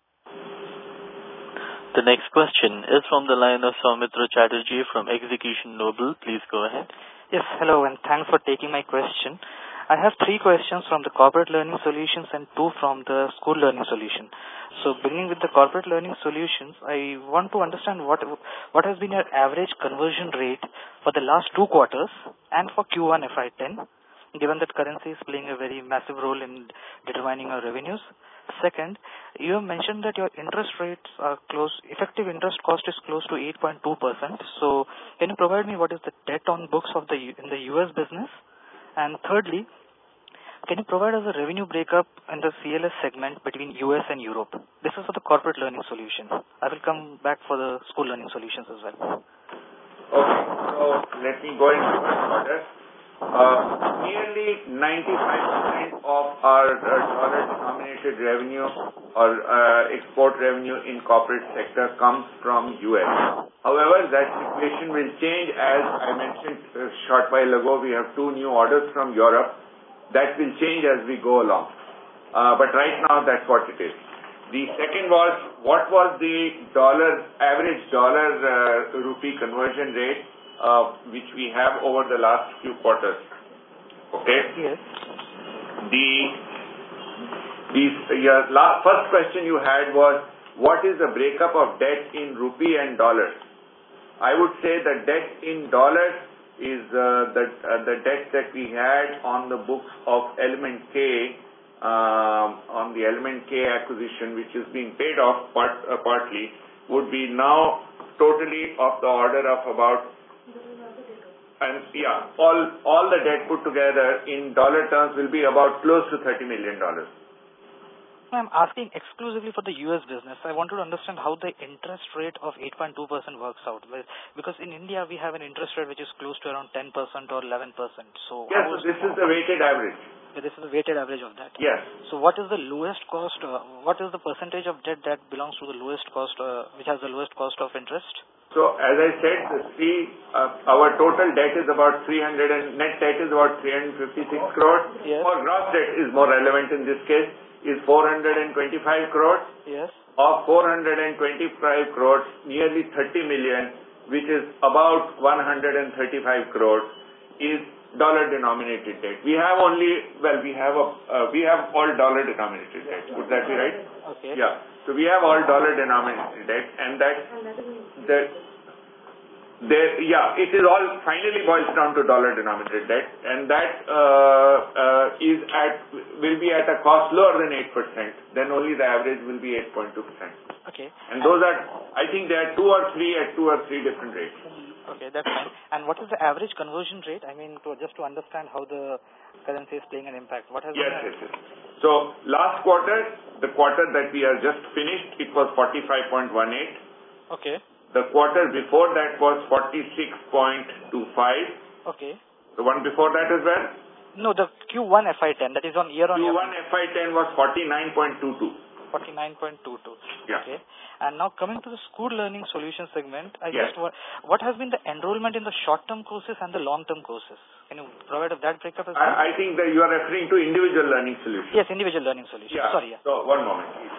The next question is from the line of Soumitra Chatterjee from Execution Noble. Please go ahead. Yes, hello, and thanks for taking my question. I have three questions from the Corporate Learning Solutions and two from the School Learning Solution. So, beginning with the Corporate Learning Solutions, I want to understand what what has been your average conversion rate for the last two quarters and for Q one F Y ten, given that currency is playing a very massive role in determining our revenues. Second, you have mentioned that your interest rates are close, effective interest cost is close to eight point two percent. So, can you provide me what is the debt on books of the in the U S business? And thirdly, can you provide us a revenue breakup in the C L S segment between U S and Europe? This is for the Corporate Learning Solution. I will come back for the School Learning Solutions as well. Okay, so let me go in reverse order. Uh, nearly ninety-five percent of our uh, dollar-denominated revenue or uh, export revenue in corporate sector comes from U S. However, that situation will change. As I mentioned a short while ago, we have two new orders from Europe. That will change as we go along. Uh, but right now, that's what it is. The second was, what was the dollar average dollar uh, rupee conversion rate uh, which we have over the last few quarters? Okay. Yes. The the your last, first question you had was, what is the breakup of debt in rupee and dollars? I would say the debt in dollars is uh, the uh, the debt that we had on the books of Element K, um, on the Element K acquisition, which is being paid off part, uh, partly, would be now totally of the order of about, and yeah, all all the debt put together in dollar terms will be about close to thirty million dollars. I'm asking exclusively for the U S business. I want to understand how the interest rate of eight point two percent works out. Because in India, we have an interest rate which is close to around ten percent or eleven percent. So yes, so this is the weighted average. This is the weighted average of that. Yes. So what is the lowest cost, uh, what is the percentage of debt that belongs to the lowest cost, uh, which has the lowest cost of interest? So as I said, the three, uh, our total debt is about three hundred and net debt is about three hundred fifty-six crores. Yes. Or gross debt is more relevant in this case, is four hundred twenty-five crores. Yes. Of four hundred twenty-five crores, nearly thirty million, which is about one hundred thirty-five crores, is dollar-denominated debt. We have only, well, we have a, uh, we have all dollar-denominated debt. Would that be right? Okay. Yeah. So we have all dollar-denominated debt, and that, that, there, yeah, it is all finally boils down to dollar-denominated debt, and that uh, uh, is at will be at a cost lower than eight percent. Then only the average will be eight point two percent. Okay. And those are, I think, there are two or three at two or three different rates. Okay, that's fine. And what is the average conversion rate? I mean, to, just to understand how the currency is playing an impact. What has yes, been yes, yes. So last quarter, the quarter that we have just finished, it was forty-five point one eight. Okay. The quarter before that was forty-six point two five. Okay. The one before that as well? No, the Q one F Y ten, that is on year on year. Q one F Y ten was forty-nine point two two. forty-nine point two two. Yeah. Okay. And now coming to the School Learning Solutions segment, I yes. just what has been the enrollment in the short-term courses and the long-term courses? Can you provide that breakup as well? I, I think that you are referring to individual learning solutions. Yes, individual learning solutions. Yeah. Sorry. Yeah. So one moment, please.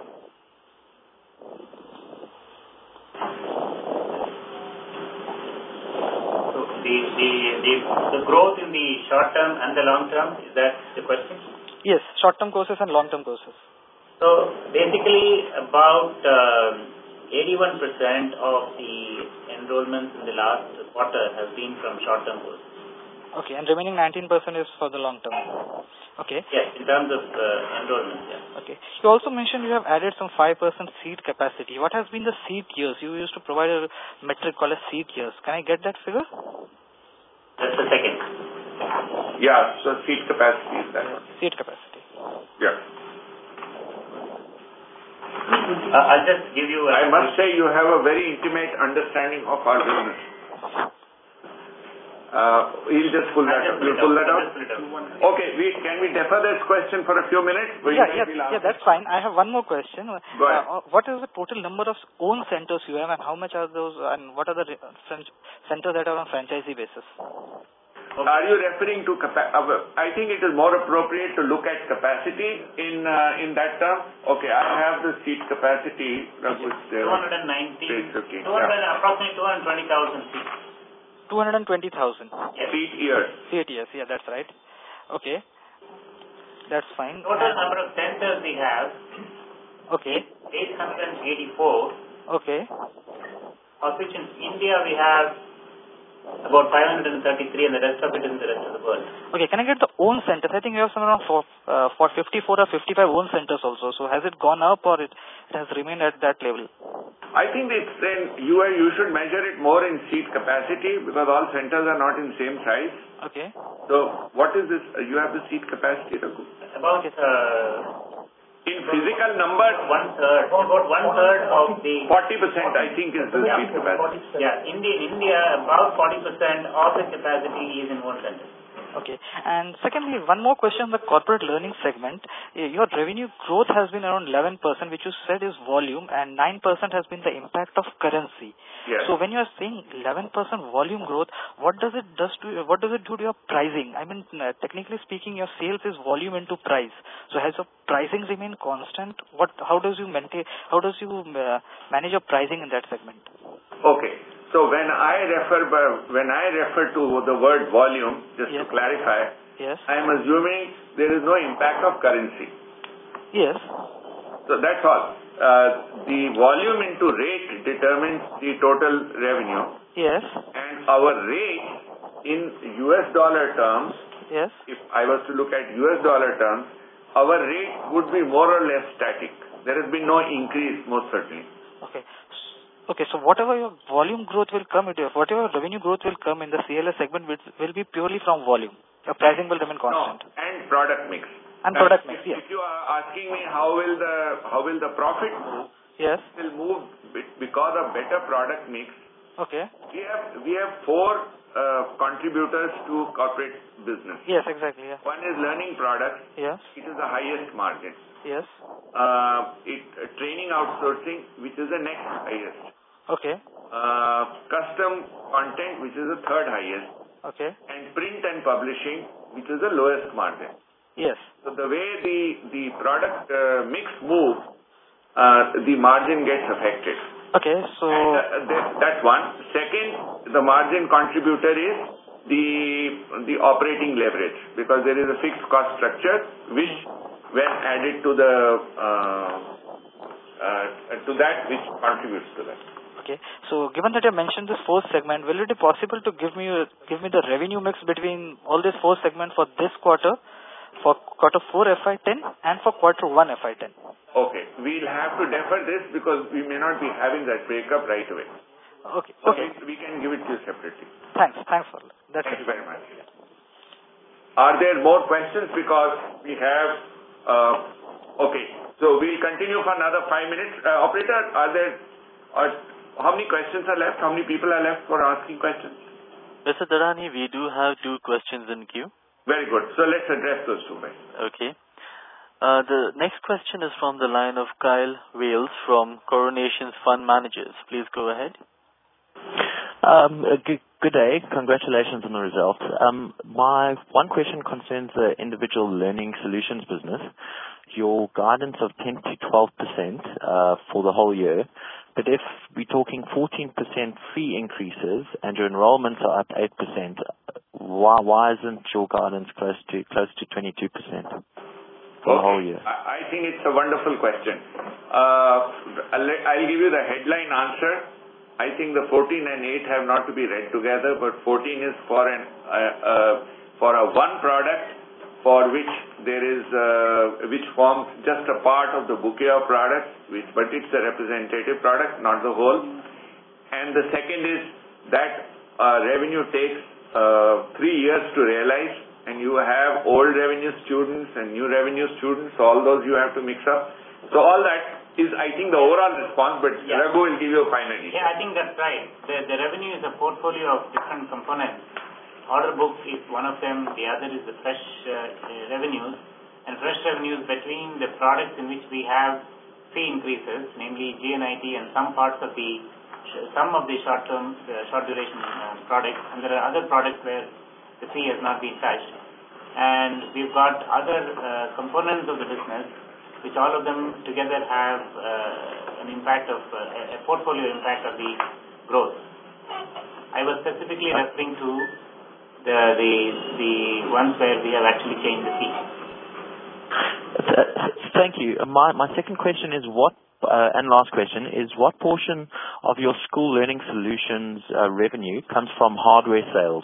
So the the the, the growth in the short term and the long term, is that the question? Yes, short-term courses and long-term courses. So basically about um, eighty-one percent of the enrollments in the last quarter have been from short-term courses. Okay, and remaining nineteen percent is for the long term. Okay. Yes, in terms of uh, enrollment, yes. Okay. You also mentioned you have added some five percent seat capacity. What has been the seat years? You used to provide a metric called as seat years. Can I get that figure? Just a second. Yeah, so seat capacity is that one. Seat capacity. Yeah. Uh, I'll just give you a... I must say you have a very intimate understanding of our business. Uh, he'll just pull that up. You'll pull that out? Okay, we, can we defer this question for a few minutes? Yeah, yeah, yeah, that's fine. I have one more question. Go ahead. Uh, what is the total number of own centers you have, and how much are those, and what are the centers that are on franchisee basis? Are you referring to capacity? Uh, I think it is more appropriate to look at capacity in uh, in that term. Okay, I have the seat capacity. two hundred ninety, two hundred, yeah. approximately two hundred twenty thousand seats. two hundred twenty thousand. Yes. Seat years. Seat years, yeah, that's right. Okay. That's fine. Total number of centers we have. Okay. eight hundred eighty-four. Okay. Of which in India we have about five hundred thirty-three, and the rest of it is in the rest of the world. Okay, can I get the own centers? I think you have some around for, uh, for fifty-four or fifty-five own centers also. So has it gone up, or it, it has remained at that level? I think it's then you are, you should measure it more in seat capacity, because all centers are not in same size. Okay. So what is this? Uh, you have the seat capacity, Raghu? About uh, in physical numbers, one third, about one third of the forty percent, I think, is the yeah, seat capacity. Yeah, India, in India, about forty percent of the capacity is in one center. Okay. And secondly, one more question on the corporate learning segment. Your revenue growth has been around eleven percent, which you said is volume, and nine percent has been the impact of currency. Yes. So when you are saying eleven percent volume growth, what does it does to what does it do to your pricing? I mean, technically speaking, your sales is volume into price. So has your pricing remained constant? What? How does you maintain? How does you uh, manage your pricing in that segment? Okay. So when I refer when I refer to the word volume, just yes. to clarify, yes. I am assuming there is no impact of currency. Yes. So that's all. Uh, the volume into rate determines the total revenue. Yes. And our rate in U S dollar terms, yes. if I was to look at U S dollar terms, our rate would be more or less static. There has been no increase, most certainly. Okay. Okay, so whatever your volume growth will come, whatever revenue growth will come in the C L S segment will, will be purely from volume. Your pricing will remain constant. No, and product mix. And now, product mix, if, yes. If you are asking me how will the how will the profit move, yes, it will move because of better product mix. Okay. We have we have four uh, contributors to corporate business. Yes, exactly. Yeah. One is learning products. Yes. It is the highest margin. Yes. Uh, it uh, training outsourcing, which is the next highest. Okay. Uh, custom content, which is the third highest. Okay. And print and publishing, which is the lowest margin. Yes. So the way the, the product uh, mix moves, uh, the margin gets affected. Okay, so... And, uh, that, that's one. Second, the margin contributor is the, the operating leverage, because there is a fixed cost structure, which when added to the, uh, uh, to that, which contributes to that. Okay. So given that you mentioned this fourth segment, will it be possible to give me give me the revenue mix between all these four segments for this quarter, for quarter four F I ten and for quarter one F I ten? Okay. We'll have to defer this because we may not be having that breakup right away. Okay. So Okay. we, we can give it to you separately. Thanks. Thanks for that. That's Thank it. you very much. Are there more questions? Because we have... Uh, okay. So we'll continue for another five minutes. Uh, operator, are there... Are, How many questions are left? How many people are left for asking questions? Mister Darani, we do have two questions in queue. Very good. So let's address those two. Okay. Uh, the next question is from the line of Kyle Wales from Coronations Fund Managers. Please go ahead. Um, good, good day. Congratulations on the results. Um, my one question concerns the individual learning solutions business. Your guidance of ten to twelve percent uh, for the whole year. But if we're talking fourteen percent fee increases and your enrollments are up eight percent, why why isn't your guidance close to close to twenty-two percent for okay. the whole year? I, I think it's a wonderful question. Uh, I'll, I'll give you the headline answer. I think the fourteen and eight have not to be read together, but fourteen is for an uh, uh, for a one product for which there is uh, which forms just a part of the bouquet of products, which but it's a representative product, not the whole. And the second is that uh, revenue takes uh, three years to realize, and you have old revenue students and new revenue students. All those you have to mix up. So all that is, I think, the overall response, but yeah. Raghu will give you a final detail. Yeah, I think that's right. The, the revenue is a portfolio of different components. Order book is one of them. The other is the fresh uh, revenues. And fresh revenues between the products in which we have fee increases, namely G N I T and some parts of the, some of the short-term, uh, short-duration uh, products. And there are other products where the fee has not been touched. And we've got other uh, components of the business which all of them together have uh, an impact of, uh, a portfolio impact of the growth. I was specifically referring to the, the, the ones where we have actually changed the fee. Thank you. My, my second question is what, uh, and last question, is what portion of your school learning solutions uh, revenue comes from hardware sales?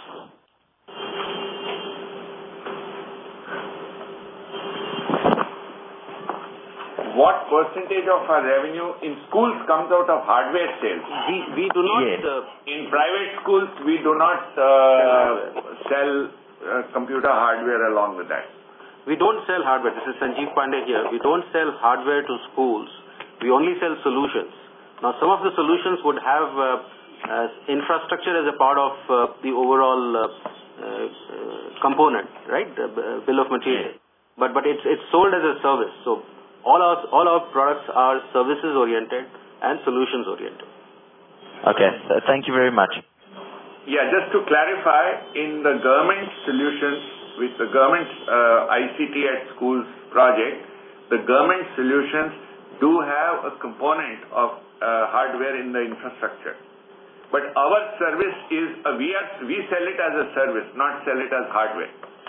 What percentage of our revenue in schools comes out of hardware sales? We we do not. Yes. Uh, in private schools, we do not uh, sell uh, computer hardware along with that. We don't sell hardware. This is Sanjeev Pandey here. We don't sell hardware to schools. We only sell solutions. Now, some of the solutions would have uh, uh, infrastructure as a part of uh, the overall uh, uh, component, right? The uh, bill of material. But but it's it's sold as a service. So. All our all our products are services oriented and solutions oriented. Okay, so thank you very much. Yeah, just to clarify, in the government solutions, with the government uh, I C T at schools project, the government solutions do have a component of uh, hardware in the infrastructure. But our service is uh, we are we sell it as a service, not sell it as hardware.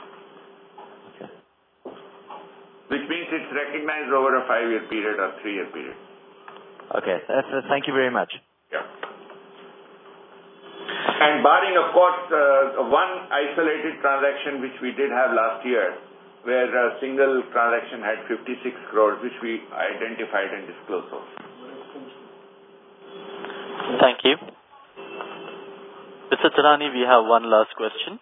Which means it's recognized over a five-year period or three-year period. Okay, that's, uh, thank you very much. Yeah. And barring, of course, uh, one isolated transaction which we did have last year, where a single transaction had fifty-six crores, which we identified and disclosed also. Thank you. Mister Tarani, we have one last question.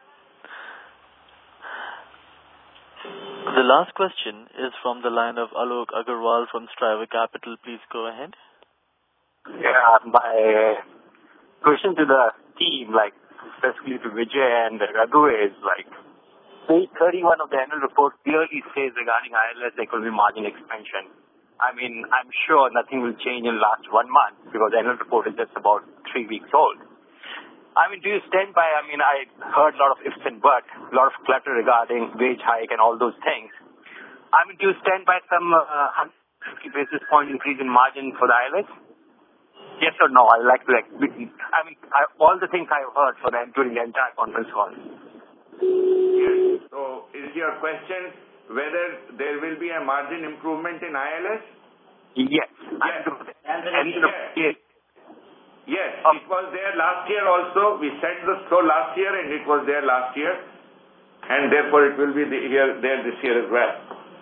The last question is from the line of Alok Agarwal from Striver Capital. Please go ahead. Yeah, my question to the team, like, especially to Vijay and Raghu is, like, page thirty-one of the annual report clearly says regarding I L S there could be margin expansion. I mean, I'm sure nothing will change in the last one month because the annual report is just about three weeks old. I mean, do you stand by, I mean, I heard a lot of ifs and buts, a lot of clutter regarding wage hike and all those things. I mean, do you stand by some uh, one hundred fifty basis point increase in margin for the I L S? Yes or no? I'd like to, like, I mean, I, all the things I've heard for them during the entire conference call. Yes. So, is your question whether there will be a margin improvement in I L S? Yes. Yes. And, and, yes. yes. Yes, um, it was there last year also. We said the so last year and it was there last year. And therefore it will be the, here there this year as well.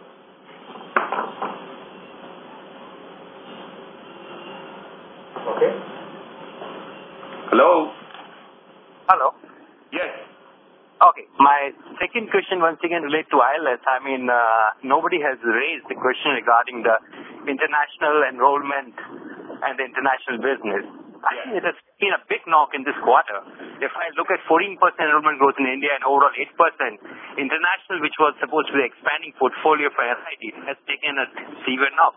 Okay. Hello? Hello? Yes. Okay. My second question once again relates to I L S. I mean, uh, nobody has raised the question regarding the international enrollment and the international business. I think it has been a big knock in this quarter. If I look at fourteen percent enrollment growth in India and overall eight percent, international, which was supposed to be the expanding portfolio for N I T, has taken a severe knock.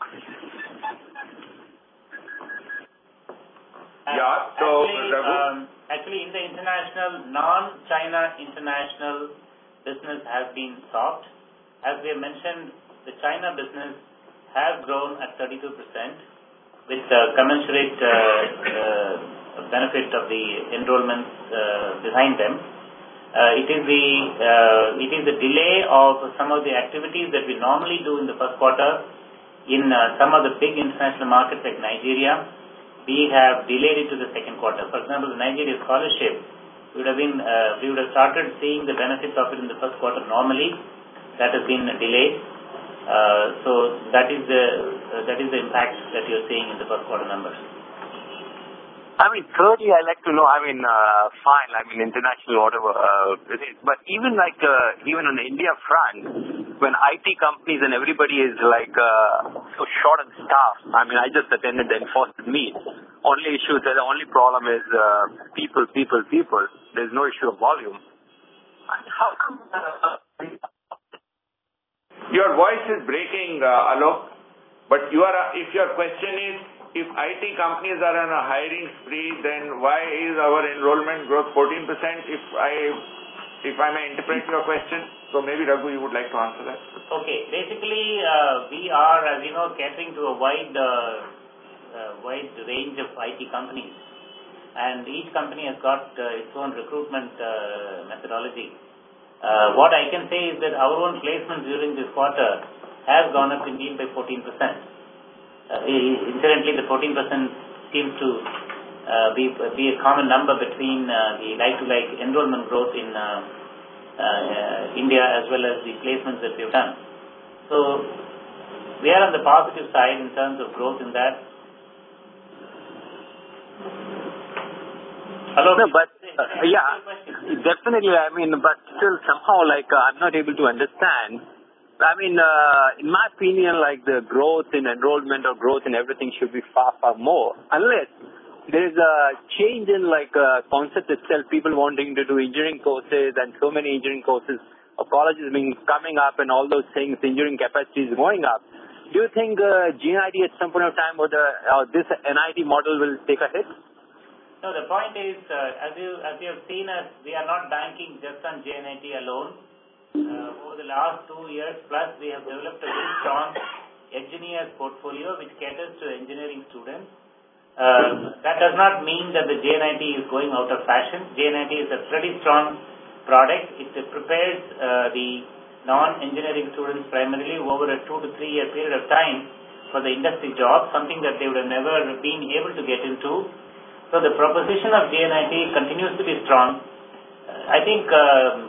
Yeah, so actually, um, actually in the international, non-China international business has been soft. As we have mentioned, the China business has grown at thirty-two percent. With the commensurate uh, uh, benefit of the enrollments uh, behind them. Uh, it is the uh, it is the delay of some of the activities that we normally do in the first quarter in uh, some of the big international markets like Nigeria, we have delayed it to the second quarter. For example, the Nigeria scholarship, we would have been, uh, we would have started seeing the benefits of it in the first quarter normally. That has been delayed. Uh, so that is the uh, that is the impact that you're seeing in the first quarter numbers. I mean, thirdly, I'd like to know, I mean, uh, fine, I mean, international, whatever uh, it is, but even like, uh, even on the India front, when I T companies and everybody is like uh, so short on staff, I mean, I just attended the enforcement meet. Only issue, the only problem is uh, people, people, people. There's no issue of volume. How come... Uh, your voice is breaking, uh, Alok, but you are, if your question is, if I T companies are on a hiring spree, then why is our enrollment growth fourteen percent? If I if I may interpret your question, so maybe Raghu, you would like to answer that. Okay, basically uh, we are, as you know, catering to a wide uh, uh, wide range of I T companies, and each company has got uh, its own recruitment uh, methodology. Uh, what I can say is that our own placements during this quarter have gone up indeed by fourteen percent. Uh, incidentally, the fourteen percent seems to uh, be, be a common number between uh, the like-to-like enrollment growth in uh, uh, India as well as the placements that we've done. So, we are on the positive side in terms of growth in that. Hello? No, but, uh, yeah, definitely, I mean, but still somehow, like, uh, I'm not able to understand. I mean, uh, in my opinion, like the growth in enrollment or growth in everything should be far, far more. Unless there is a change in like uh, concept itself, people wanting to do engineering courses and so many engineering courses or colleges being coming up and all those things, engineering capacity is going up. Do you think uh, G N I T at some point of time or the, uh, this N I T model will take a hit? No, the point is, uh, as you as you have seen us, we are not banking just on J N I T alone. Uh, over the last two years plus, we have developed a very strong engineers portfolio which caters to engineering students. Uh, that does not mean that the J N I T is going out of fashion. J N I T is a pretty strong product. It prepares uh, the non-engineering students primarily over a two to three year period of time for the industry job, something that they would have never been able to get into. So the proposition of J N I T continues to be strong. Uh, I think um,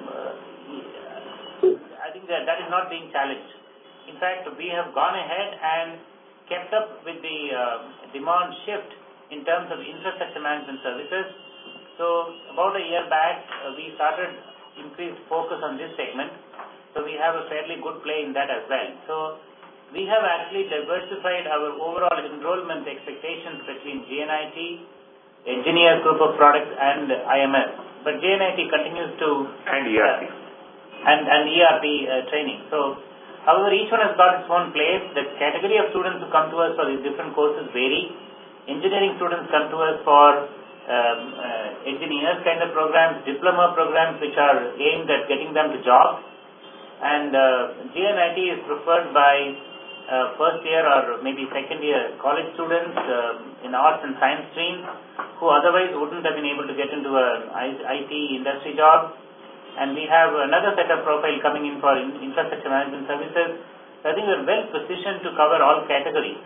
I think that that is not being challenged. In fact, we have gone ahead and kept up with the uh, demand shift in terms of infrastructure management services. So about a year back, uh, we started increased focus on this segment. So we have a fairly good play in that as well. So we have actually diversified our overall enrollment expectations between J N I T, Engineers Group of Products, and I M S. But J N I T continues to... And E R P. Uh, and, and E R P uh, training. So, however, each one has got its own place. The category of students who come to us for these different courses vary. Engineering students come to us for um, uh, engineers kind of programs, diploma programs which are aimed at getting them to jobs. And uh, J N I T is preferred by uh, first year or maybe second year college students uh, in arts and science streams who otherwise wouldn't have been able to get into a I T industry job. And we have another set of profile coming in for in infrastructure management services. So I think we're well positioned to cover all categories.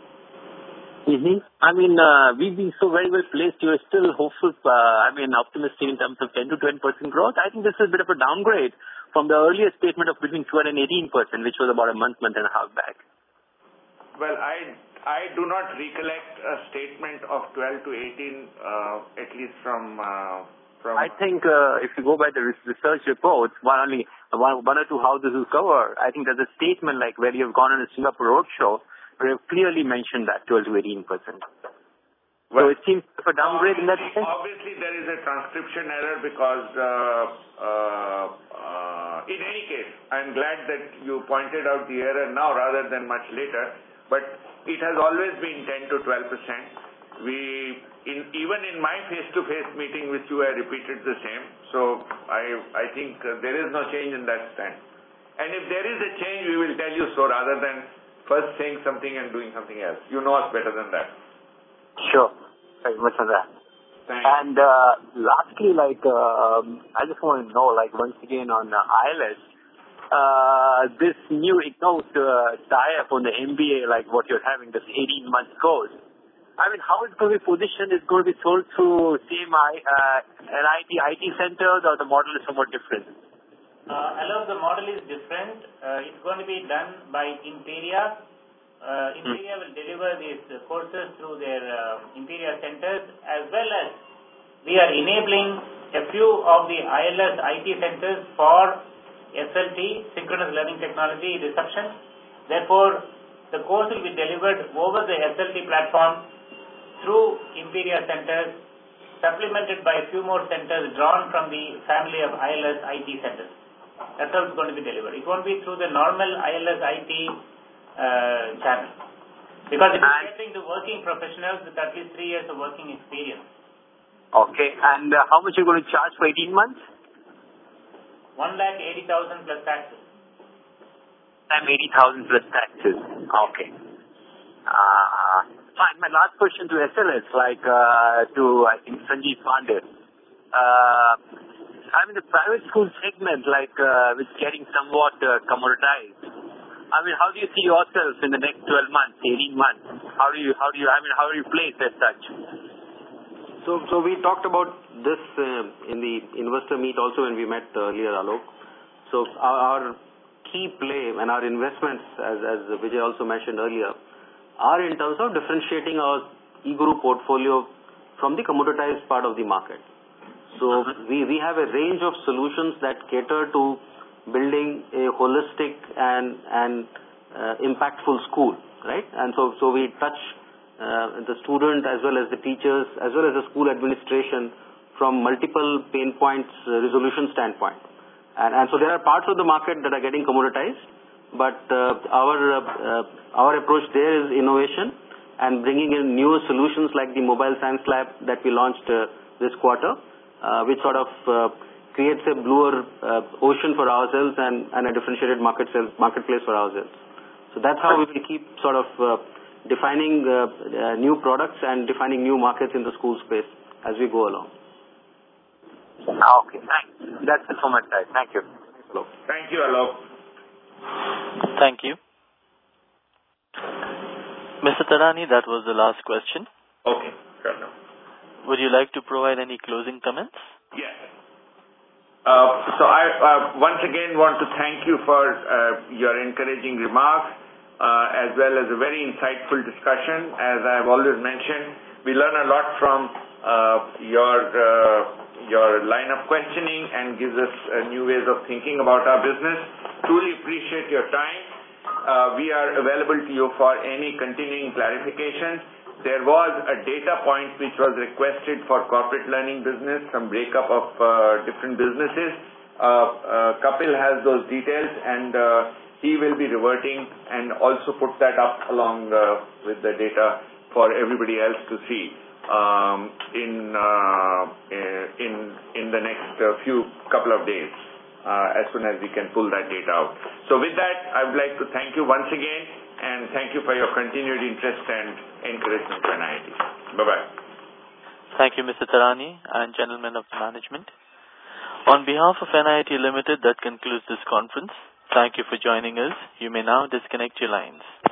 Mm-hmm. I mean, uh, we've been so very well placed. You're still hopeful, uh, I mean, optimistic in terms of ten to twenty percent growth. I think this is a bit of a downgrade from the earlier statement of between twelve and eighteen percent, which was about a month, month and a half back. Well, I I do not recollect a statement of twelve to eighteen, uh, at least from... Uh, From I think uh, if you go by the research reports, one only one, one or two houses will cover. I think there's a statement like where you've gone on a Singapore roadshow where you've clearly mentioned that twelve to eighteen percent. Well, so it seems a downgrade in that sense. Obviously, there is a transcription error because, uh, uh, uh, in any case, I'm glad that you pointed out the error now rather than much later. But it has always been ten to twelve percent. We, in, even in my face-to-face meeting with you, I repeated the same. So I, I think uh, there is no change in that stand. And if there is a change, we will tell you so rather than first saying something and doing something else. You know us better than that. Sure. Very much on that. Thanks. And uh, lastly, like, uh, I just want to know, like, once again on uh, I L S, uh, this new I G N O U uh, tie-up on the M B A, like what you're having, this eighteen month course. I mean, how it's going to be positioned? Is going to be sold through same uh, N I T I T centers, or the model is somewhat different? Uh, Alok, the model is different. Uh, it's going to be done by Imperia. Uh, Imperia hmm. will deliver these uh, courses through their uh, Imperia centers, as well as we are enabling a few of the I L S I T centers for S L T, synchronous learning technology reception. Therefore, the course will be delivered over the S L T platform through Imperia centers, supplemented by a few more centers drawn from the family of I L S I T centers. That's how it's going to be delivered. It won't be through the normal I L S I T uh, channel, because it is catering to working professionals with at least three years of working experience. Okay, and uh, how much are you going to charge for eighteen months? One lakh eighty thousand plus taxes. I'm eighty thousand plus taxes. Okay. Uh, fine. My last question to S L S, like uh, to I think Sanjeev Pandey. Uh, I mean, the private school segment, like uh, it's getting somewhat uh, commoditized. I mean, how do you see yourself in the next twelve months, eighteen months? How do you, how do you, I mean, how do you place as such? So, so we talked about this uh, in the investor meet also when we met earlier, Alok. So our, our key play and our investments, as, as Vijay also mentioned earlier, are in terms of differentiating our eGuru portfolio from the commoditized part of the market. So we, we have a range of solutions that cater to building a holistic and, and uh, impactful school, right? And so, so we touch uh, the student as well as the teachers as well as the school administration from multiple pain points uh, resolution standpoint. And, and so there are parts of the market that are getting commoditized, but uh, our, uh, our approach there is innovation and bringing in newer solutions like the Mobile Science Lab that we launched uh, this quarter. Uh, which sort of uh, creates a bluer uh, ocean for ourselves and, and a differentiated market sales, marketplace for ourselves. So that's how we will keep sort of uh, defining uh, uh, new products and defining new markets in the school space as we go along. Okay, thanks. That's it from my side. Thank you. Hello. Thank you, Alok. Thank you. Mister Tarani, that was the last question. Okay, fair enough. Would you like to provide any closing comments? Yes. Uh, so I uh, once again want to thank you for uh, your encouraging remarks uh, as well as a very insightful discussion. As I've always mentioned, we learn a lot from uh, your uh, your line of questioning and gives us uh, new ways of thinking about our business. Truly appreciate your time. Uh, we are available to you for any continuing clarifications. There was a data point which was requested for corporate learning business, some breakup of uh, different businesses. Uh, uh, Kapil has those details, and uh, he will be reverting and also put that up along uh, with the data for everybody else to see um, in uh, in in the next uh, few couple of days, uh, as soon as we can pull that data out. So with that, I would like to thank you once again. And thank you for your continued interest and encouragement to N I T. Bye-bye. Thank you, Mister Tarani and gentlemen of the management. On behalf of N I T Limited, that concludes this conference. Thank you for joining us. You may now disconnect your lines.